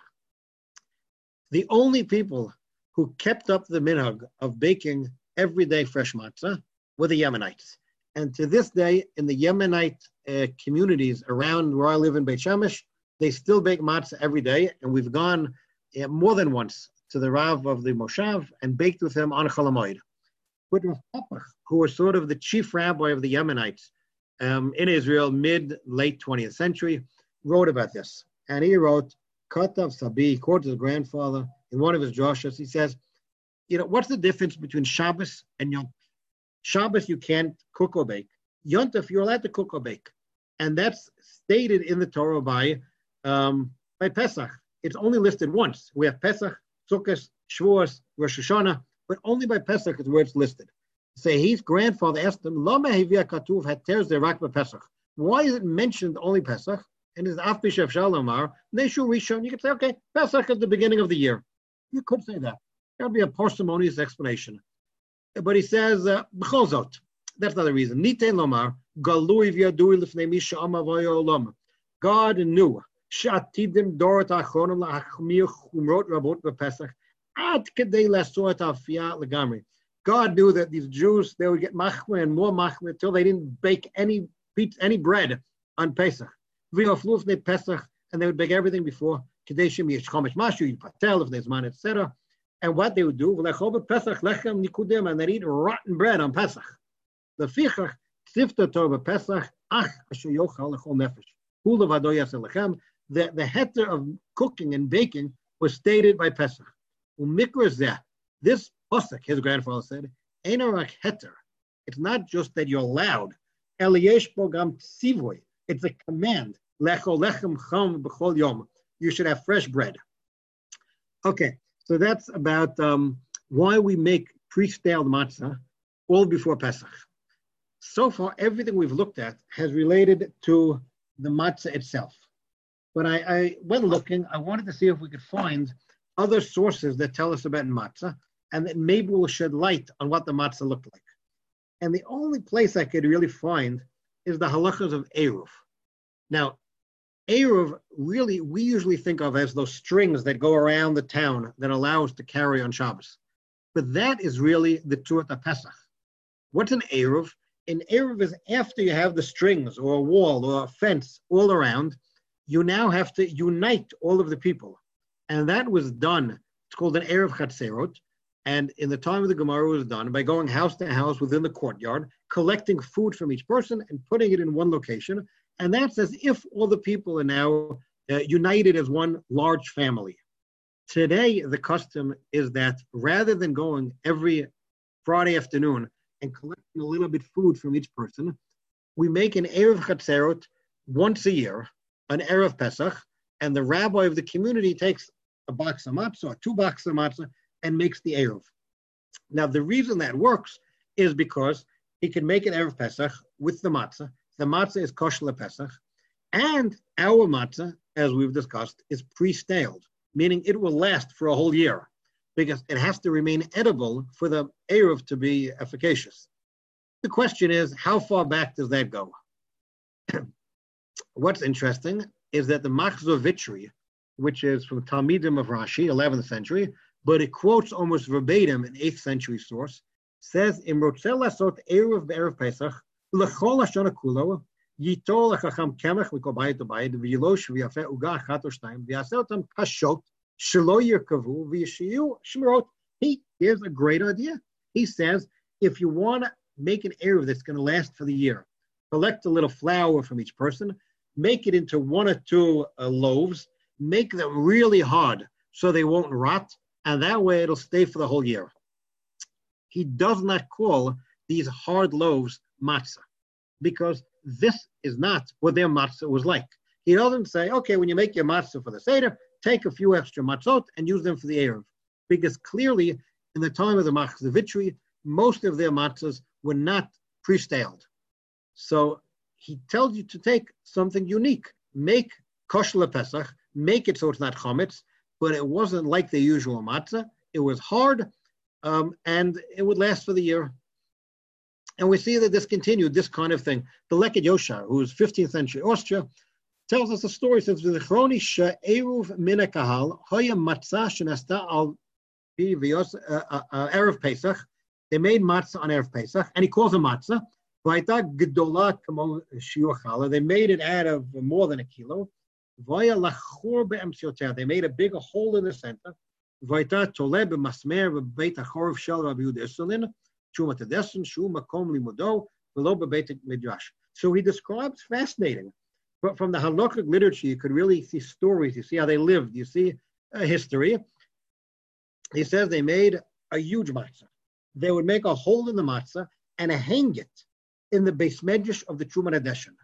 The only people who kept up the minhag of baking everyday fresh matzah were the Yemenites. And to this day, in the Yemenite uh, communities around where I live in Beit Shemesh, they still bake matzah every day. And we've gone uh, more than once to the Rav of the Moshav and baked with him on Chol HaMoed. But Rav Papach, who was sort of the chief rabbi of the Yemenites um, in Israel, mid-late twentieth century, wrote about this. And he wrote, Katav Sabi, he quotes his grandfather in one of his drashas. He says, you know, what's the difference between Shabbos and Yom Tov? Shabbos, you can't cook or bake. Yom Tov, you're allowed to cook or bake. And that's stated in the Torah by, um, by Pesach. It's only listed once. We have Pesach, Sukkot, Shavuos, Rosh Hashanah, but only by Pesach is where it's listed. Say his grandfather asked him, Lama hevia katuv hater zerak b'Pesach. Why is it mentioned only Pesach? And it's Af B'Shev Shalomar, Neshu Rishon. You could say, okay, Pesach is the beginning of the year. You could say that. That would be a parsimonious explanation. But he says, uh, B'chol that's not the reason. Nitein lomar, galui v'yadui l'fnei misha amavoyo olam. God knew, sh'atidim dorot achronim la'achmir chumrot rabot b'Pesach, ad kedei l'asot afiyah l'gamri. God knew that these Jews, they would get machmir and more machmir until they didn't bake any any bread on Pesach. V'yoflu l'fnei Pesach, and they would bake everything before. Kedei shem yesh chomesh mashu, you'd patel, if there's man, et cetera. And what they would do, Pesach lechem nikudim, and they'd eat rotten bread on Pesach. The fichach tzivta Torah Pesach ach asher yochal lechol nefesh. Hu levado yaseh lechem. The the heter of cooking and baking was stated by Pesach. Umikra zeh. This pasuk, his grandfather said, einarak heter. It's not just that you're allowed. Eliyesh bo gam tzivoy. It's a command. Lechol lechem cham b'chol yom. You should have fresh bread. Okay. So that's about um, why we make pre-staled matzah all before Pesach. So far, everything we've looked at has related to the matzah itself. But I, I went looking, I wanted to see if we could find other sources that tell us about matzah, and that maybe will shed light on what the matzah looked like. And the only place I could really find is the halachas of Eruv. Now, Eruv, really, we usually think of as those strings that go around the town that allow us to carry on Shabbos. But that is really the Tuat HaPesach. What's an Eruv? An Eruv is after you have the strings or a wall or a fence all around, you now have to unite all of the people. And that was done, it's called an Eruv Chatzerot, and in the time of the Gemara it was done by going house to house within the courtyard, collecting food from each person and putting it in one location. And that's as if all the people are now uh, united as one large family. Today, the custom is that rather than going every Friday afternoon and collecting a little bit of food from each person, we make an Erev Chatzerot once a year, an Erev Pesach, and the rabbi of the community takes a box of matzah or two boxes of matzah and makes the Erev. Now, the reason that works is because he can make an Erev Pesach with the matzah. The matzah is kosher Pesach, And our matzah, as we've discussed, is pre-staled, meaning it will last for a whole year because it has to remain edible for the Eruv to be efficacious. The question is, how far back does that go? What's interesting is that the Machzor Vitri, which is from Talmidim of Rashi, eleventh century, but it quotes almost verbatim an eighth century source, says, Im rotzeh lasot Eruv be'erev Pesach, l'chol hashana kulo, yitol hachacham kemach l'kol bayit u'bayit, v'yilosh v'yafeh uga achat o shtayim, v'yaseh otam pashot, shelo yirkavu, v'yishiyu shmerot. He gives a great idea. He says, if you want to make an Eruv that's going to last for the year, collect a little flour from each person, make it into one or two uh, loaves, make them really hard so they won't rot, and that way it'll stay for the whole year. He does not call these hard loaves matzah, because this is not what their matzah was like. He doesn't say, okay, when you make your matzah for the Seder, take a few extra matzot and use them for the Eruv. Because clearly, in the time of the Machzor Vitri, most of their matzahs were not pre-staled. So he tells you to take something unique. Make kosher Pesach, make it so it's not chametz, but it wasn't like the usual matzah. It was hard, um, and it would last for the year. And we see that this continued, this kind of thing. The Leket Yosha, who is fifteenth century Austria, tells us a story. Says the Chronish Eruv Mina Kahal Hoya Matzah Shenasta Al Erev Pesach. They made matzah on Erev Pesach, and he calls it matzah. They made it out of more than a kilo. They made a big hole in the center. So he describes, fascinating, but from the halakhic literature, you could really see stories. You see how they lived. You see uh, history. He says they made a huge matzah. They would make a hole in the matzah and hang it in the Beis Medrash of the Truman Adeshin.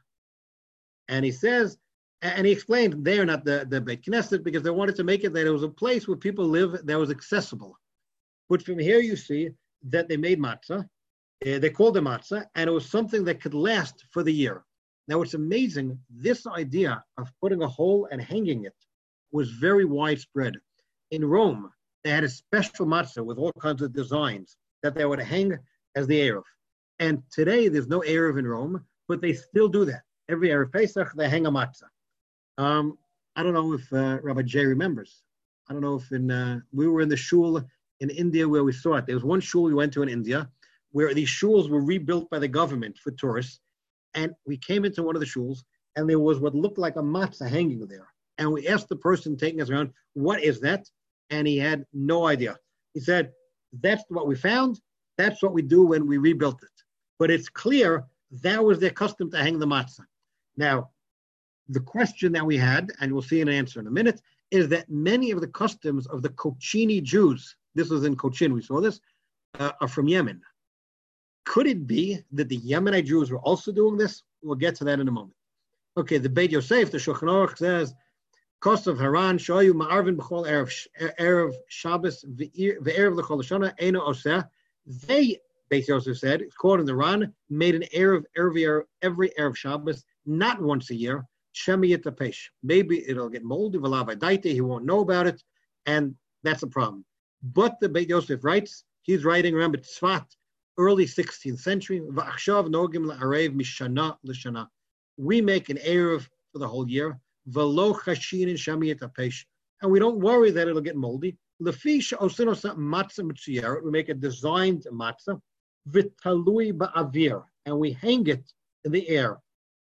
And he says, and he explained they're not the, the Beit Knesset because they wanted to make it that it was a place where people live that was accessible. But from here you see that they made matzah, uh, they called it matzah, and it was something that could last for the year. Now it's amazing, this idea of putting a hole and hanging it was very widespread. In Rome, they had a special matzah with all kinds of designs that they would hang as the Eruv. And today, there's no Eruv in Rome, but they still do that. Every Erev Pesach, they hang a matzah. Um, I don't know if uh, Rabbi Jay remembers. I don't know if in uh, we were in the shul in India where we saw it. There was one shul we went to in India where these shuls were rebuilt by the government for tourists. And we came into one of the shuls, and there was what looked like a matzah hanging there. And we asked the person taking us around, what is that? And he had no idea. He said, that's what we found. That's what we do when we rebuilt it. But it's clear that was their custom to hang the matzah. Now, the question that we had, and we'll see an answer in a minute, is that many of the customs of the Kochini Jews, this was in Cochin, we saw this, uh, are from Yemen. Could it be that the Yemenite Jews were also doing this? We'll get to that in a moment. Okay, the Beit Yosef, the Shulchan Aruch says, Kos of Haran, Shoyu Ma'arvin B'chol Erev Shabbos Ve'erev L'chol Hashana Eino Oseh. They, Beit Yosef said, it's called in the Ran, made an Erev every every Erev Shabbos, not once a year. Shemiyat Apesh. Maybe it'll get moldy. V'lavadaita, he won't know about it, and that's a problem. But the Beit Yosef writes, he's writing around Tzfat, early sixteenth century. V'achshav nogim la'arev mishana l'shana. We make an Erev for the whole year. V'lo chashin in Shemiyat Apesh, and we don't worry that it'll get moldy. Lefi she'osin osa matzah mitzuyeret. We make a designed matzah. V'talui ba'avir, and we hang it in the air.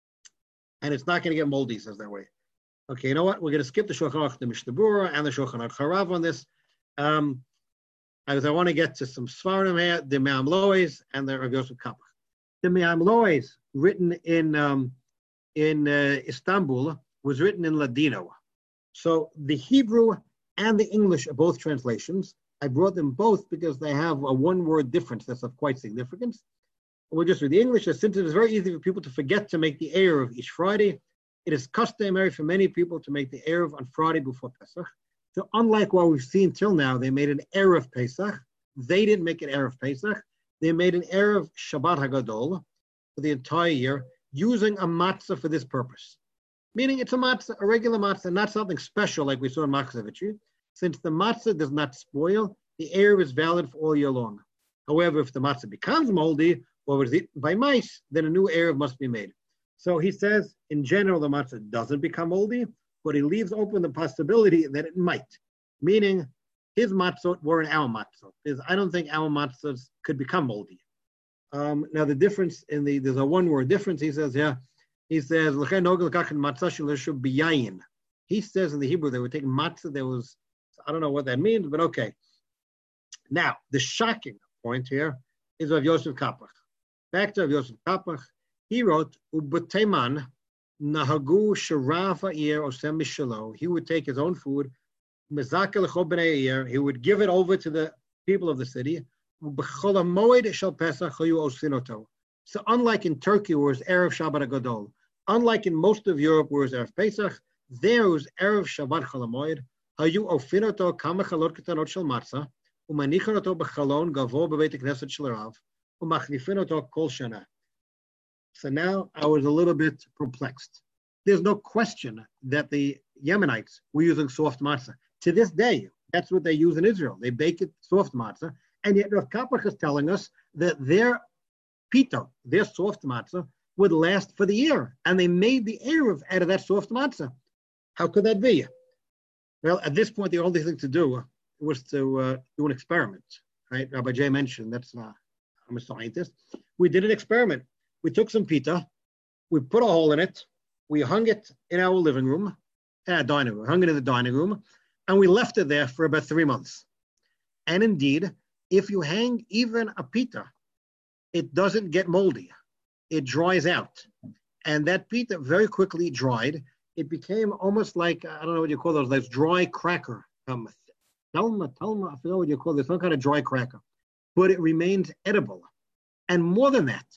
And it's not going to get moldy, says that way. Okay, you know what? We're going to skip the Shulchan Aruch, the Mishnah Berurah, and the Shulchan Aruch Harav on this. Um, as I want to get to some Svarim here, the Me'am Lois and the Rav Yosef Kapach. The Me'am Lois, written in um, in uh, Istanbul, was written in Ladino. So the Hebrew and the English are both translations. I brought them both because they have a one-word difference that's of quite significance. We'll just read the English. Since it is very easy for people to forget to make the Erev each Friday, it is customary for many people to make the Erev on Friday before Pesach. So unlike what we've seen till now, they made an Erev Pesach. They didn't make an Erev Pesach. They made an Erev Shabbat HaGadol for the entire year, using a matzah for this purpose. Meaning it's a matzah, a regular matzah, not something special like we saw in Machzavitchi. Since the matzah does not spoil, the erev is valid for all year long. However, if the matzah becomes moldy or is eaten by mice, then a new erev must be made. So he says, in general, the matzah doesn't become moldy, but he leaves open the possibility that it might. Meaning, his matzot weren't our matzot. Because I don't think our matzahs could become moldy. Um, now, the difference in the, there's a one-word difference. He says, yeah, he says, he says in the Hebrew, they would take matzah, there was, I don't know what that means, but okay. Now, the shocking point here is of Yosef Kapach. Back to Yosef Kapach, he wrote, Ubeteman nahagu sharafa ir osem mishalo. He would take his own food, mezakel chobnei ir. He would give it over to the people of the city. Ubechol hamoed shel Pesach hayu osinoto. So unlike in Turkey, where it's Erev Shabbat HaGadol, unlike in most of Europe, where it's Erev Pesach, there was Erev Shabbat Chol Hamoed, hayu ofinoto kama chalot ketanot shel matzah, umanichon b'chalon gavo b'beit knesset shel Rav, umachnifinoto kol shana. So now I was a little bit perplexed. There's no question that the Yemenites were using soft matzah. To this day, that's what they use in Israel. They bake it soft matzah, and yet Rav Kapach is telling us that their pita, their soft matzah, would last for the year, and they made the erev out of that soft matzah. How could that be? Well, at this point, the only thing to do was to uh, do an experiment, right? Rabbi Jay mentioned, that's uh, I'm a scientist. We did an experiment. We took some pita, we put a hole in it, we hung it in our living room, uh, dining room, hung it in the dining room, and we left it there for about three months. And indeed, if you hang even a pita, it doesn't get moldy. It dries out. And that pita very quickly dried. It became almost like, I don't know what you call those, those dry cracker. Um, Talma, Talma, I forget what you call this, some kind of dry cracker. But it remains edible. And more than that,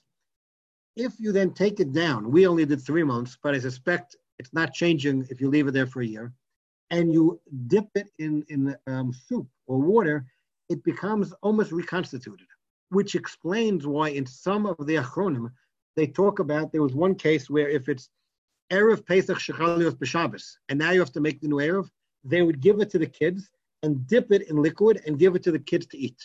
if you then take it down, we only did three months, but I suspect it's not changing if you leave it there for a year, and you dip it in, in um, soup or water, it becomes almost reconstituted, which explains why in some of the Achronim, they talk about, there was one case where if it's Erev Pesach Shechalios B'Shabbos, and now you have to make the new Erev, they would give it to the kids and dip it in liquid and give it to the kids to eat.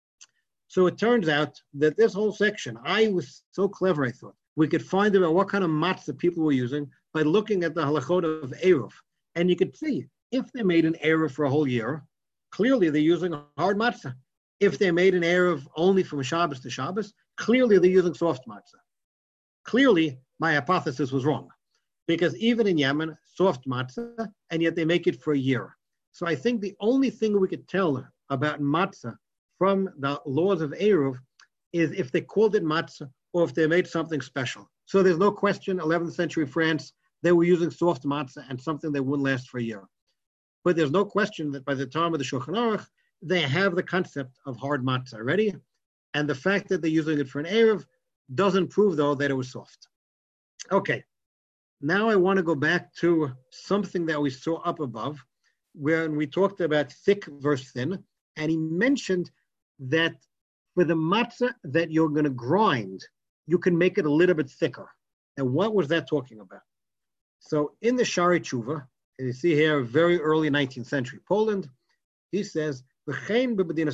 So it turns out that this whole section, I was so clever, I thought, we could find out what kind of matzah people were using by looking at the halachot of Erev. And you could see, if they made an Erev for a whole year, clearly they're using a hard matzah. If they made an Erev only from Shabbos to Shabbos, clearly they're using soft matzah. Clearly, my hypothesis was wrong. Because even in Yemen, soft matzah, and yet they make it for a year. So I think the only thing we could tell about matzah from the laws of Eruv is if they called it matzah or if they made something special. So there's no question, eleventh century France, they were using soft matzah and something that wouldn't last for a year. But there's no question that by the time of the Shulchan Aruch, they have the concept of hard matzah already. And the fact that they're using it for an Eruv doesn't prove, though, that it was soft. Okay, now I want to go back to something that we saw up above, when we talked about thick versus thin, and he mentioned that for the matzah that you're going to grind, you can make it a little bit thicker. And what was that talking about? So in the Shari Tshuva, and you see here, very early nineteenth century Poland, he says, ah, see,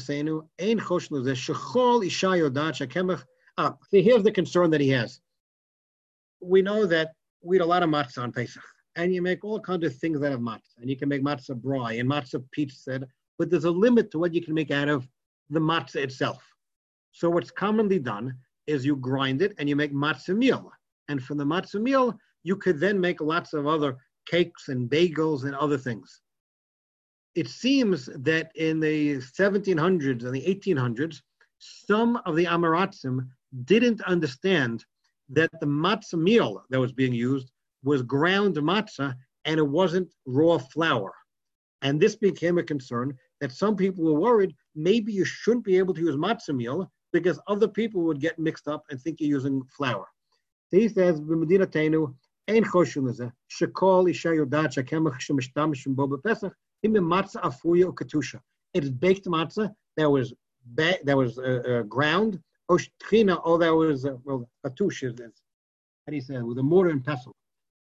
here's the concern that he has. We know that we eat a lot of matzah on Pesach, and you make all kinds of things out of matzah, and you can make matzah brai and matzah pizza, but there's a limit to what you can make out of the matzah itself. So what's commonly done is you grind it and you make matzah meal. And from the matzah meal, you could then make lots of other cakes and bagels and other things. It seems that in the seventeen hundreds and the eighteen hundreds, some of the Amaratzim didn't understand that the matzah meal that was being used was ground matzah and it wasn't raw flour. And this became a concern that some people were worried maybe you shouldn't be able to use matzah meal because other people would get mixed up and think you're using flour. So he says, "B'medinatenu ein choshun lezeh shekol isha yodat shekemach shemishtamishim bo b'Pesach him matzah afuya u'katusha." It's baked matzah that was ba- that was uh, uh, ground or shtrina, or that was uh, well katush is how do you say it, with a mortar and pestle.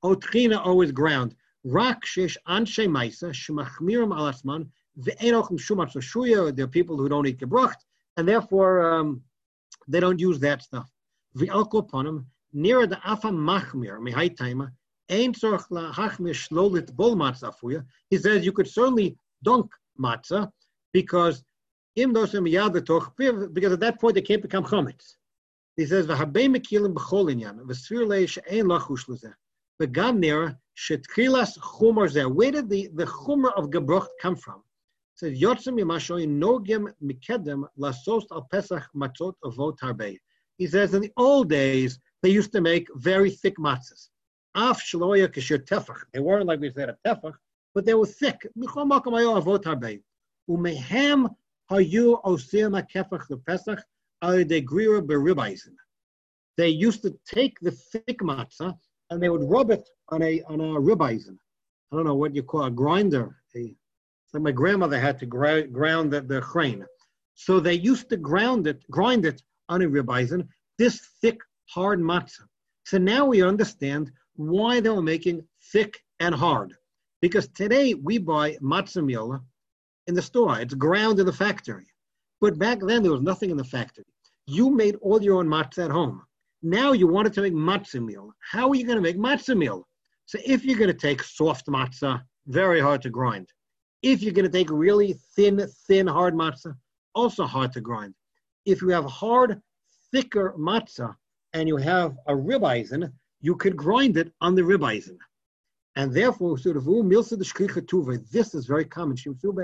Otchina always ground. Rak shesh anshe maisa shemachmirim al asman ve'enochim shumat shuya. There are people who don't eat gebrucht, and therefore um, they don't use that stuff. V'alko ponim near the afa machmir mihai taima ein tzorch la hachmir shlolit bol matzah fuya. He says you could certainly dunk matzah because im dosem yadatoch because at that point they can't become chametz. He says v'habei mekilim b'chol inyan v'sfir lei she'ein lachush lezeh v'gam nira shetchilas chumar zeh. Where did the the chumar of gebrucht come from? It says yotzim yimashoy nogim mikedem lasos al pesach matzot avot harbei. He says in the old days they used to make very thick matzahs. Af shloya kashir tefach. They weren't like we said a tefach, but they were thick. Michol makom hayo avot harbei. Umehem hayu osim hakefach lepesach al yedei grira beribaisen. They used to take the thick matzah and they would rub it on a on a ribaisen. I don't know what you call a grinder. A, it's like my grandmother had to gr- ground the, the grain. So they used to ground it, grind it on a ribaisen, this thick, hard matzah. So now we understand why they were making thick and hard. Because today we buy matzah meal in the store. It's ground in the factory. But back then there was nothing in the factory. You made all your own matzah at home. Now you wanted to make matzah meal. How are you going to make matzah meal? So if you're going to take soft matzah, very hard to grind. If you're going to take really thin, thin, hard matzah, also hard to grind. If you have hard, thicker matzah and you have a ribaisen, you could grind it on the ribaisen. And therefore, this is very common.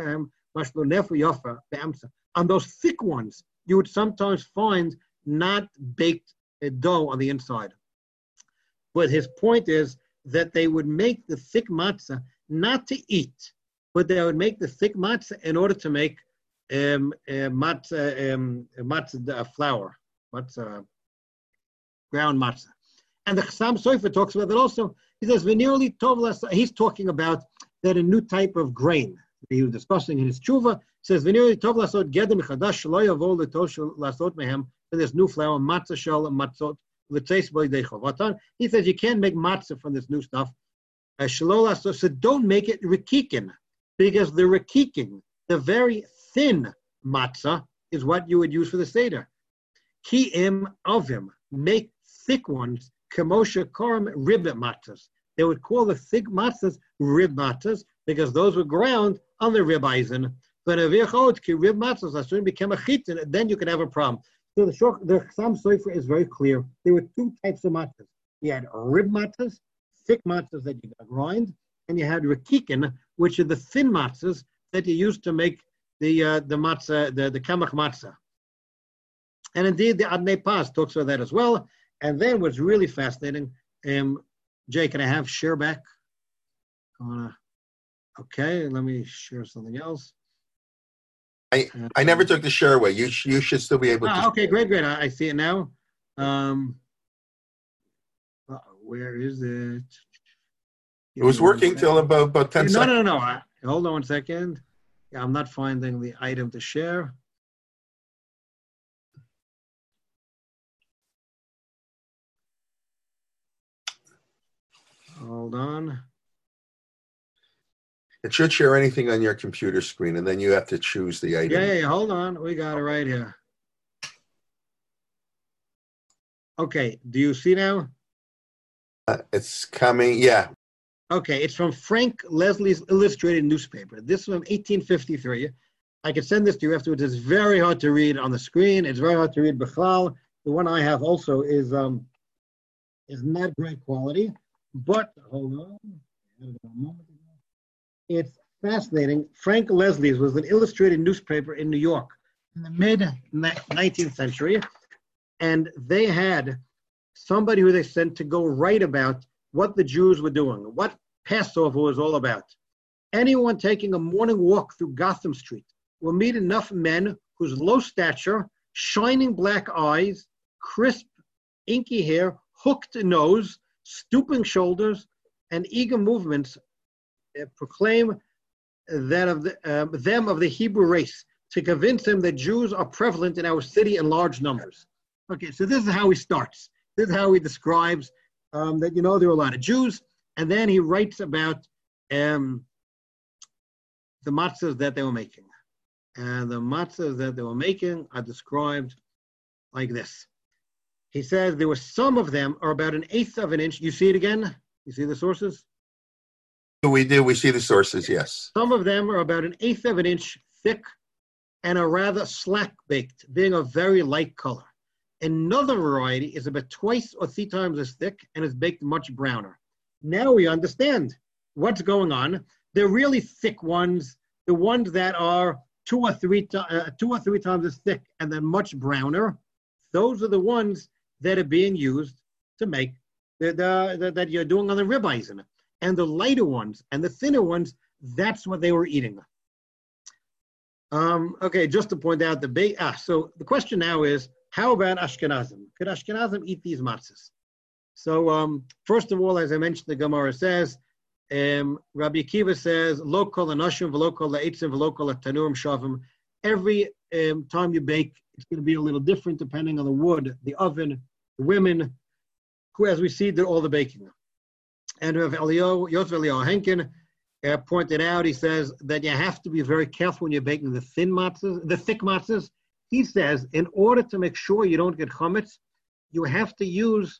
On those thick ones, you would sometimes find not baked dough on the inside. But his point is that they would make the thick matzah not to eat, but they would make the thick matzah in order to make um, uh, matzah, um, matzah uh, flour, matzah, ground matzah. And the Chassam Sofer talks about that also. He says, "V'nearly tov." He's talking about that a new type of grain he was discussing in his tshuva. Says, "V'nearly tov lasot gedem chadash shelo yavo l'tosh lasot mehem." For this new flour, matzah shel matzot l'tzeis b'yidei chavatan. He says you can't make matzah from this new stuff. Uh, shelo lasot. So don't make it rikikin, because the rikikin, the very thin matzah, is what you would use for the seder. Ki im avim, make thick ones. Kamosha koram rib matzahs. They would call the thick matzahs rib matzahs because those were ground on the ribaisen. But a virchot ki rib matzahs as soon became a chitin, then you could have a problem. So the shor, the Chassam Sofer is very clear. There were two types of matzahs. You had rib matzahs, thick matzahs that you could grind, and you had rikikin, which are the thin matzahs that you used to make the uh, the matzah, the the kamach matzah. And indeed, the Adnei Paz talks about that as well. And then what's really fascinating, um, Jay, can I have share back? Uh, okay, let me share something else. I, I never took the share away. You, sh- you should still be able ah, to. Okay, great, great. I, I see it now. Um, uh, where is it? It was working till about, about ten no, seconds. No, no, no, no. Hold on one second. Yeah, I'm not finding the item to share. Hold on. It should share anything on your computer screen, and then you have to choose the item. Yeah, yeah, yeah. Hold on. We got it right here. Okay. Do you see now? Uh, it's coming. Yeah. Okay. It's from Frank Leslie's Illustrated Newspaper. This is from eighteen fifty-three. I can send this to you afterwards. It's very hard to read on the screen. It's very hard to read Bechlal. The one I have also is um is not great quality. But, hold on, it's fascinating. Frank Leslie's was an illustrated newspaper in New York in the mid-nineteenth century, and they had somebody who they sent to go write about what the Jews were doing, what Passover was all about. Anyone taking a morning walk through Gotham Street will meet enough men whose low stature, shining black eyes, crisp, inky hair, hooked nose, stooping shoulders, and eager movements uh, proclaim that of the, uh, them of the Hebrew race to convince them that Jews are prevalent in our city in large numbers. Okay, so this is how he starts. This is how he describes um, that, you know, there are a lot of Jews, And then he writes about um, the matzahs that they were making. And the matzahs that they were making are described like this. He says there were some of them are about an eighth of an inch. You see it again? You see the sources? We do. We see the sources, yes. Some of them are about an eighth of an inch thick and are rather slack baked, being a very light color. Another variety is about twice or three times as thick and is baked much browner. Now we understand what's going on. They're really thick ones, the ones that are two or three uh, two or three times as thick and then much browner. Those are the ones that are being used to make the, the, the, that you're doing on the ribeyes in it. And the lighter ones and the thinner ones, that's what they were eating. Um, okay, just to point out the ba- ah, so the question now is, how about Ashkenazim? Could Ashkenazim eat these matzahs? So um, first of all, as I mentioned, the Gemara says, um, Rabbi Akiva says, "Lo kol anashim v'lo kol ha'etzim v'lo kol ha'tanurim shavim." Every um, time you bake, it's going to be a little different depending on the wood, the oven, the women, who, as we see, did all the baking. And Rav Eliyahu, Yosef Eliyahu Henkin uh, pointed out, he says that you have to be very careful when you're baking the thin matzahs, the thick matzahs. He says, in order to make sure you don't get chametz, you have to use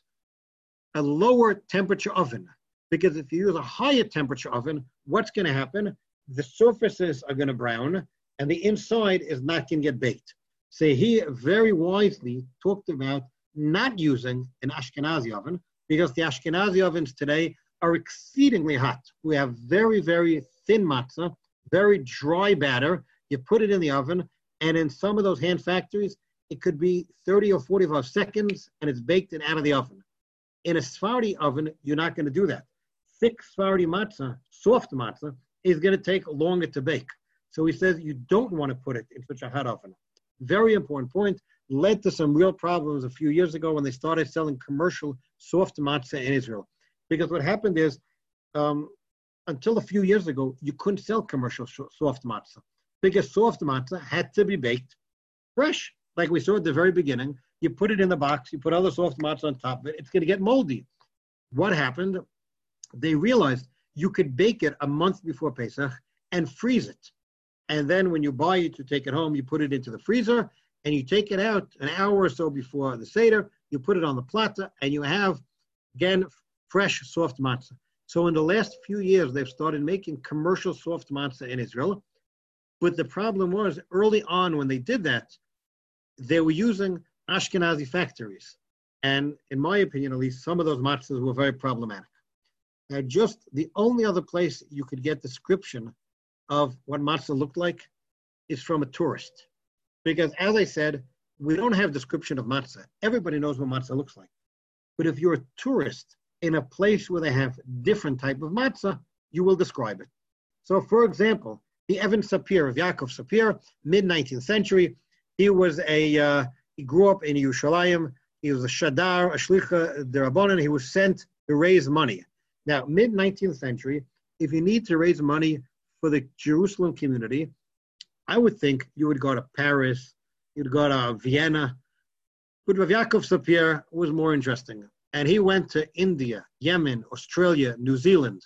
a lower temperature oven. Because if you use a higher temperature oven, what's going to happen? The surfaces are going to brown, and the inside is not going to get baked. So he very wisely talked about not using an Ashkenazi oven, because the Ashkenazi ovens today are exceedingly hot. We have very, very thin matzah, very dry batter. You put it in the oven, and in some of those hand factories, it could be thirty or forty-five seconds, and it's baked and out of the oven. In a Sephardi oven, you're not going to do that. Thick Sephardi matzah, soft matzah, is going to take longer to bake. So he says you don't want to put it in such a hot oven. Very important point. Led to some real problems a few years ago when they started selling commercial soft matzah in Israel. Because what happened is, um, until a few years ago, you couldn't sell commercial sh- soft matzah. Because soft matzah had to be baked fresh. Like we saw at the very beginning, you put it in the box, you put other soft matzah on top of it, it's going to get moldy. What happened? They realized you could bake it a month before Pesach and freeze it. And then when you buy it to take it home, you put it into the freezer, and you take it out an hour or so before the Seder, you put it on the plata, and you have, again, fresh soft matzah. So in the last few years, they've started making commercial soft matzah in Israel. But the problem was, early on when they did that, they were using Ashkenazi factories. And in my opinion, at least, some of those matzahs were very problematic. Now, just the only other place you could get description of what matzah looked like is from a tourist. Because as I said, we don't have description of matzah. Everybody knows what matzah looks like. But if you're a tourist in a place where they have different type of matzah, you will describe it. So for example, the Evan Sapir of Yaakov Sapir, mid-nineteenth century, he was a, uh, he grew up in Yerushalayim. He was a Shadar, a Shlicha Derabanan. He was sent to raise money. Now, mid-nineteenth century, if you need to raise money for the Jerusalem community, I would think you would go to Paris, you'd go to Vienna. But Rav Yaakov Sapir was more interesting. And he went to India, Yemen, Australia, New Zealand.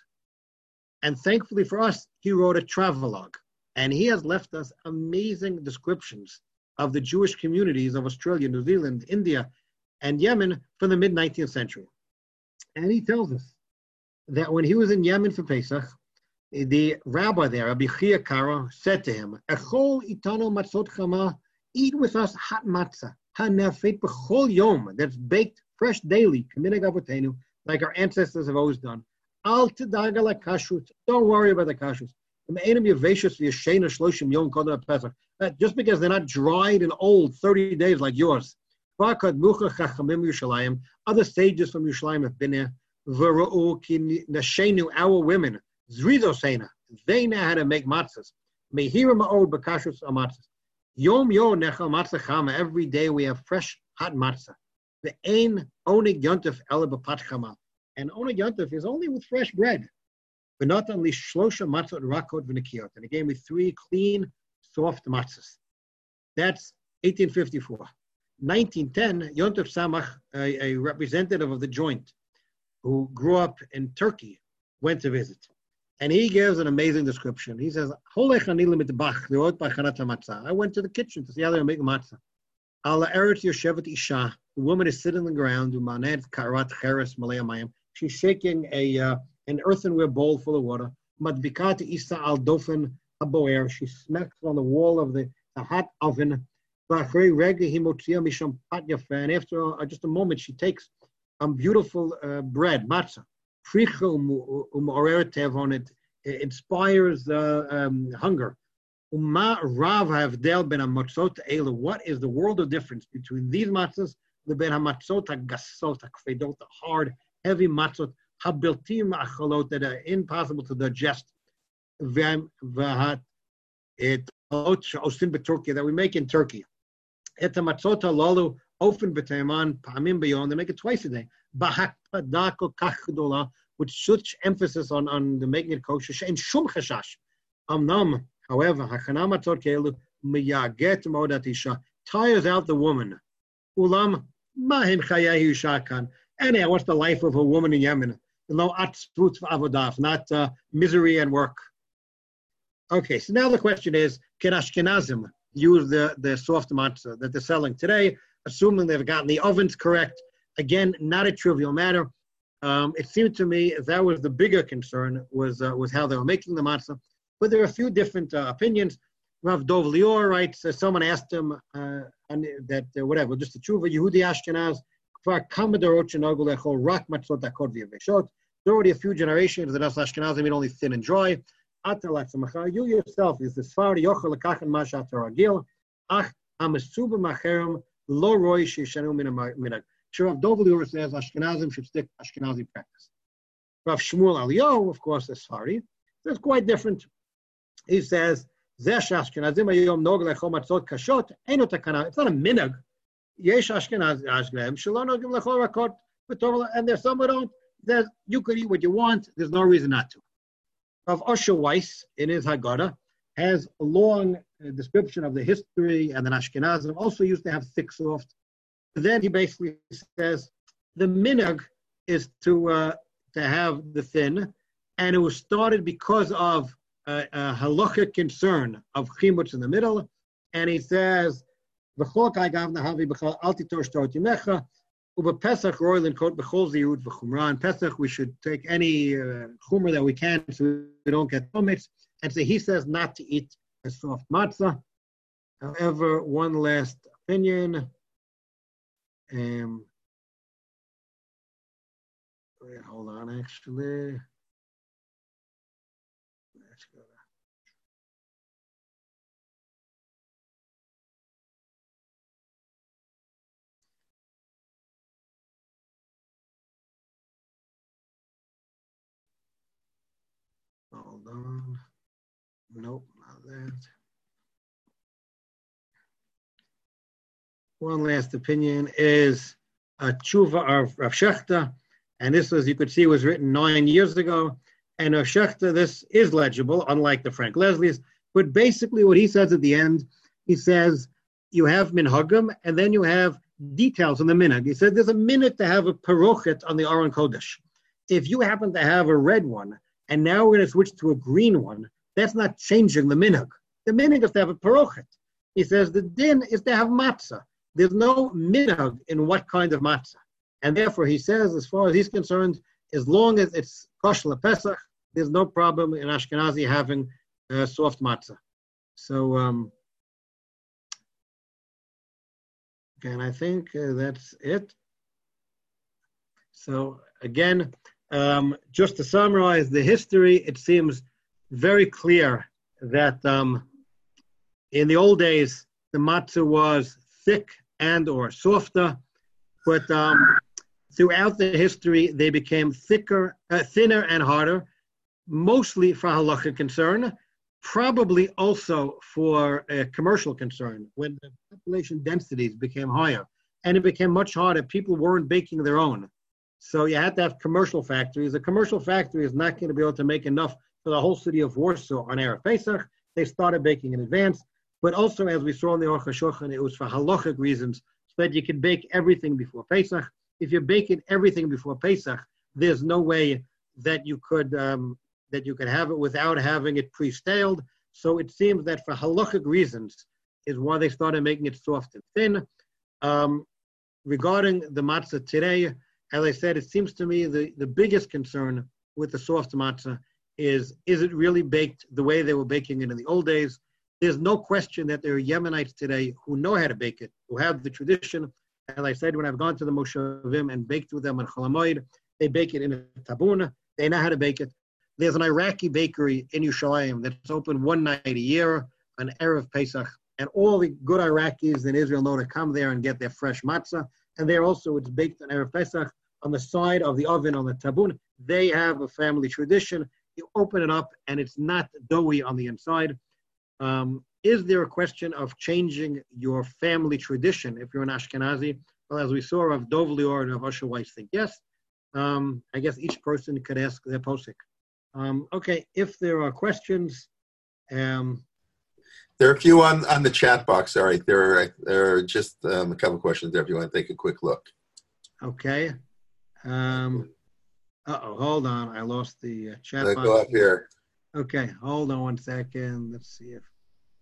And thankfully for us, he wrote a travelogue. And he has left us amazing descriptions of the Jewish communities of Australia, New Zealand, India, and Yemen from the mid-nineteenth century. And he tells us that when he was in Yemen for Pesach, the rabbi there, Rabbi Chia Karo, said to him, Echol itano matzot chama, eat with us hot matzah, hanefet b'chol yom, that's baked fresh daily, k'minhag avotenu, like our ancestors have always done. Al tedaga kashrut, don't worry about the kashrut. Just because they're not dried and old thirty days like yours. Other sages from Yerushalayim have been there. Our women, Zrizosena, they know how to make matzahs. Yom yom nechal matzah chama. Every day we have fresh hot matzah. The ein onig yontif ele b'pat chama. And onig yontif is only with fresh bread. But not only shlosha matzot rakot v'nikiyot. And again with three clean, soft matzahs. That's eighteen fifty-four. nineteen ten, Yontif Samach, a, a representative of the joint, who grew up in Turkey, went to visit. And he gives an amazing description. He says, I went to the kitchen to see how they were making matzah. The woman is sitting on the ground. She's shaking a uh, an earthenware bowl full of water. She smacks on the wall of the, the hot oven. And after uh, just a moment, she takes um, beautiful uh, bread, matzah. It inspires uh, um, hunger. What is the world of difference between these matzahs, the hard, heavy matzot, that are impossible to digest, that we make in Turkey. They make it twice a day. With such emphasis on, on the making it kosher. And shum chashash. Amnam, however, hachana matzot keilu miyaget modat isha, tires out the woman. Ulam mahim chayahi shakan. And what's the life of a woman in Yemen? No atzvut v'avodaf, not uh, misery and work. Okay, so now the question is, can Ashkenazim use the, the soft matzah that they're selling today, assuming they've gotten the ovens correct? Again, not a trivial matter. Um, it seemed to me that was the bigger concern, was uh, was how they were making the matzah. But there are a few different uh, opinions. Rav Dov Lior writes, uh, someone asked him uh, and that, uh, whatever, just the tshuva, Yehudi Ashkenaz, there are already a few generations that us Ashkenazim eat only thin and dry. You yourself is the Sfar Yochel Lekach and Mashat Ragil, Ach Hamesuba Macherem Lo Roy Shishanu Minag. Rav Dov Lior says Ashkenazim should stick to Ashkenazi practice. Rav Shmuel Aliyahu, of course, is Sfari. That's quite different. He says, Zesh Ashkenazim Ayom Nog Lecho Matzot Kashot, Eino Takana. It's not a minhag. Yesh Ashkenaz Ashkenazim Shalom Nogim Lecho Rakot, and there's some who don't. There's, you could eat what you want. There's no reason not to. Rav Osher Weiss, in his Haggadah, has a long uh, description of the history, and then Ashkenazim also used to have thick soft. Then he basically says the minhag is to uh, to have the thin, and it was started because of uh, a halachic concern of chimutz in the middle. And he says, "V'chol kai gav nahavi b'chol al titor shtot yimecha u'b'pesach roilin kot b'chol ziyut v'chumra." In Pesach, we should take any uh, chumra that we can so we don't get tumits. And so he says not to eat a soft matzah. However, one last opinion. Um, wait, hold on, actually. Let's go. Hold on. Nope, not that. One last opinion is a tshuva of Rav Shechter, and this, as you could see, was written nine years ago. And Rav Shechter, this is legible, unlike the Frank Leslie's. But basically, what he says at the end, he says you have minhagim, and then you have details on the minhag. He said there's a minute to have a parochet on the Aron Kodesh. If you happen to have a red one, and now we're going to switch to a green one, that's not changing the minhag. The minhag is to have a parochet. He says the din is to have matzah. There's no minhag in what kind of matzah. And therefore, he says, as far as he's concerned, as long as it's kosher lePesach, there's no problem in Ashkenazi having uh, soft matzah. So, um, and I think uh, that's it. So, again, um, just to summarize the history, it seems very clear that um, in the old days, the matzah was thick and or softer, but um, throughout the history, they became thicker, uh, thinner and harder, mostly for halacha concern, probably also for a commercial concern. When the population densities became higher, and it became much harder, people weren't baking their own. So you had to have commercial factories. A commercial factory is not going to be able to make enough for the whole city of Warsaw on Erev Pesach. They started baking in advance. But also, as we saw in the Aruch HaShulchan, it was for halachic reasons, so that you can bake everything before Pesach. If you're baking everything before Pesach, there's no way that you could um, that you could have it without having it pre-staled. So it seems that for halachic reasons is why they started making it soft and thin. Um, regarding the matzah today, as I said, it seems to me the, the biggest concern with the soft matzah is, is it really baked the way they were baking it in the old days? There's no question that there are Yemenites today who know how to bake it, who have the tradition. As I said, when I've gone to the Moshavim and baked with them on Chol Hamoed, they bake it in a tabuna. They know how to bake it. There's an Iraqi bakery in Yerushalayim that's open one night a year, on Erev Pesach, and all the good Iraqis in Israel know to come there and get their fresh matzah. And there also, it's baked on Erev Pesach on the side of the oven on the tabun. They have a family tradition. You open it up, and it's not doughy on the inside. Um, is there a question of changing your family tradition if you're an Ashkenazi? Well, as we saw of Dov Lior and of Usher Weiss think yes. Um, I guess each person could ask their posik. Um, okay, if there are questions. Um, there are a few on, on the chat box. All right, there are, there are just um, a couple of questions there if you want to take a quick look. Okay. Um, uh-oh, hold on. I lost the uh, chat Let's box. go up here. Okay, hold on one second. Let's see if...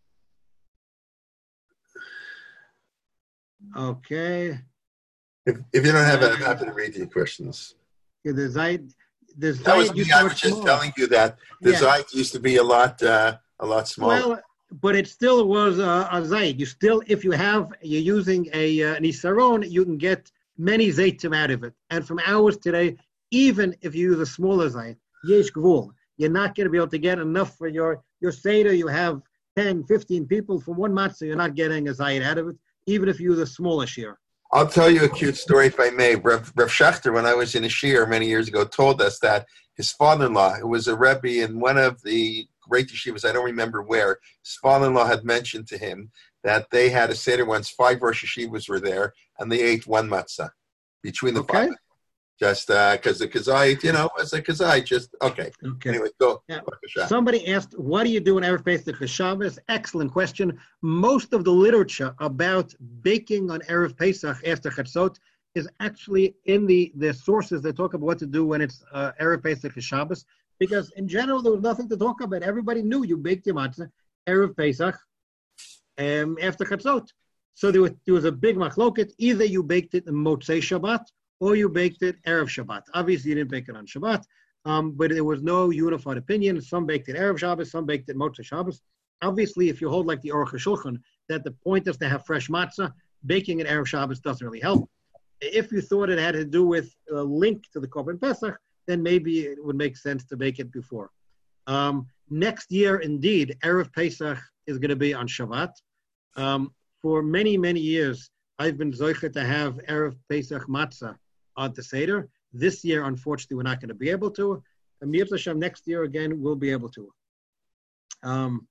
Okay. If, if you don't have it, I'm happy to read your questions. Yeah, the Zayt, the That was Zayt me. used I to was look just small. telling you that the Yeah. Zayt used to be a lot, uh, a lot smaller. Well, but it still was uh, a Zayt. You still, if you have, you're using a uh, an Isaron, you can get many Zaytim out of it. And from ours today, even if you use a smaller Zayt, Yesh Gvul, you're not going to be able to get enough for your, your Seder. You have ten, fifteen people for one matzah, you're not getting a Zayt out of it, even if you use a smaller shear. I'll tell you a cute story, if I may. Rev, Rev Schachter, when I was in a shir many years ago, told us that his father-in-law, who was a Rebbe in one of the great yeshivas, I don't remember where, his father-in-law had mentioned to him that they had a Seder once, five Rosh Yeshivas were there, and they ate one matzah between the Okay. five. Just because the Kazite, you know, as a Kazite, just, okay. Okay. Anyway, go. Yeah. B'kasha. Somebody asked, what do you do in Erev Pesach Shabbos? Excellent question. Most of the literature about baking on Erev Pesach after Chatzot is actually in the, the sources that talk about what to do when it's uh, Erev Pesach Shabbos, because in general, there was nothing to talk about. Everybody knew you baked your matzah Erev Pesach um, after Chatzot. So there was, there was a big machloket. Either you baked it in Motzei Shabbat, or you baked it Erev Shabbat. Obviously, you didn't bake it on Shabbat, um, but there was no unified opinion. Some baked it Erev Shabbos, some baked it Motzei Shabbos. Obviously, if you hold like the Aruch HaShulchan, that the point is to have fresh matzah, baking it Erev Shabbos doesn't really help. If you thought it had to do with a link to the Korban Pesach, then maybe it would make sense to bake it before. Um, next year, indeed, Erev Pesach is going to be on Shabbat. Um, for many, many years, I've been zoichet to have Erev Pesach matzah on the Seder. This year, unfortunately, we're not going to be able to. And Mir Hashem, next year, again, we'll be able to. Um,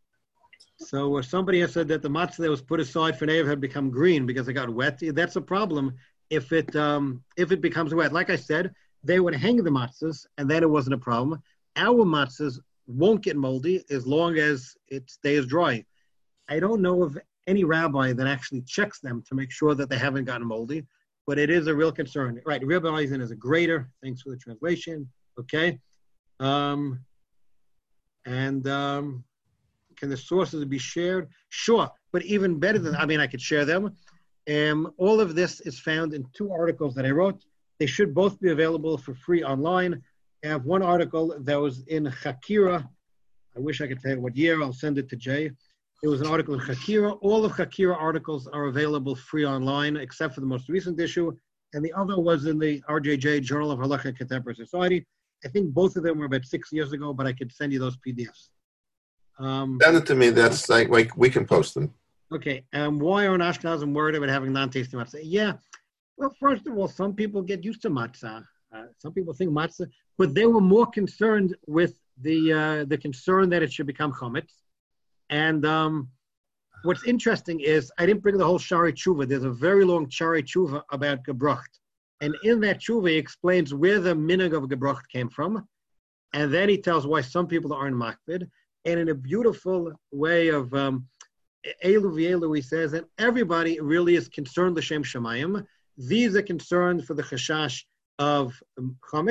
so uh, somebody has said that the matzah that was put aside for Nev had become green because it got wet. That's a problem if it um, if it becomes wet. Like I said, they would hang the matzahs, and then it wasn't a problem. Our matzahs won't get moldy as long as it stays dry. I don't know of any rabbi that actually checks them to make sure that they haven't gotten moldy, but it is a real concern. Right, Rabbi Eisen is a grader. Thanks for the translation. Okay. Um, and um, can the sources be shared? Sure, but even better than, I mean, I could share them. Um, all of this is found in two articles that I wrote. They should both be available for free online. I have one article that was in Chakira. I wish I could tell you what year. I'll send it to Jay. It was an article in Chakira. All of Chakira articles are available free online, except for the most recent issue. And the other was in the R J J, Journal of Halacha and Contemporary Society. I think both of them were about six years ago, but I could send you those P D Fs. Um, Send it to me. That's like, like we can post them. okay. Um, why aren't Ashkenazim worried about having non-tasty matzah? Yeah. Well, first of all, some people get used to matzah. Uh, some people think matzah, but they were more concerned with the uh, the concern that it should become chametz. And um, what's interesting is, I didn't bring the whole Shari Tshuva. There's a very long Shari Tshuva about Gebrucht. And in that Tshuva, he explains where the minhag of Gebrucht came from. And then he tells why some people aren't makpid. And in a beautiful way of um, Elu v'Elu, he says, and everybody really is concerned l'shem shamayim. These are concerned for the chashash of um, chametz.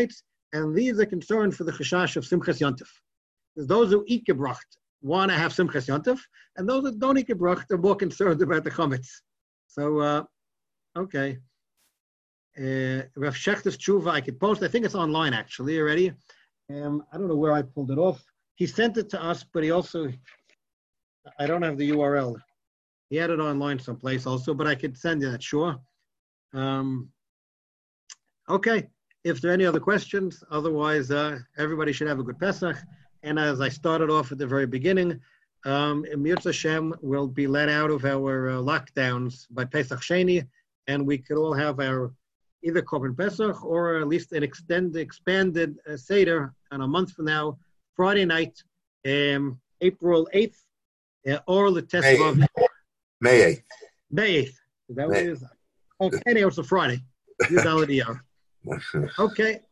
And these are concerned for the chashash of Simchas Yontif. There's those who eat gebracht want to have Simchas Yontif, and those that don't eat gebracht are more concerned about the chametz. So, uh, okay. Uh, Rav Shechter's tshuva I could post. I think it's online actually already. Um, I don't know where I pulled it off. He sent it to us, but he also, I don't have the U R L. He had it online someplace also, but I could send you that, sure. Um, okay, if there are any other questions, otherwise uh, everybody should have a good Pesach. And as I started off at the very beginning, um, Mirz Hashem will be let out of our uh, lockdowns by Pesach Sheni, and we could all have our either Korban Pesach or at least an extended, expanded uh, Seder on a month from now, Friday night, um, April eighth, uh, or the test May, of May eighth. May eighth. Is that what May. it is? Okay, anyway, it's a Friday. Okay,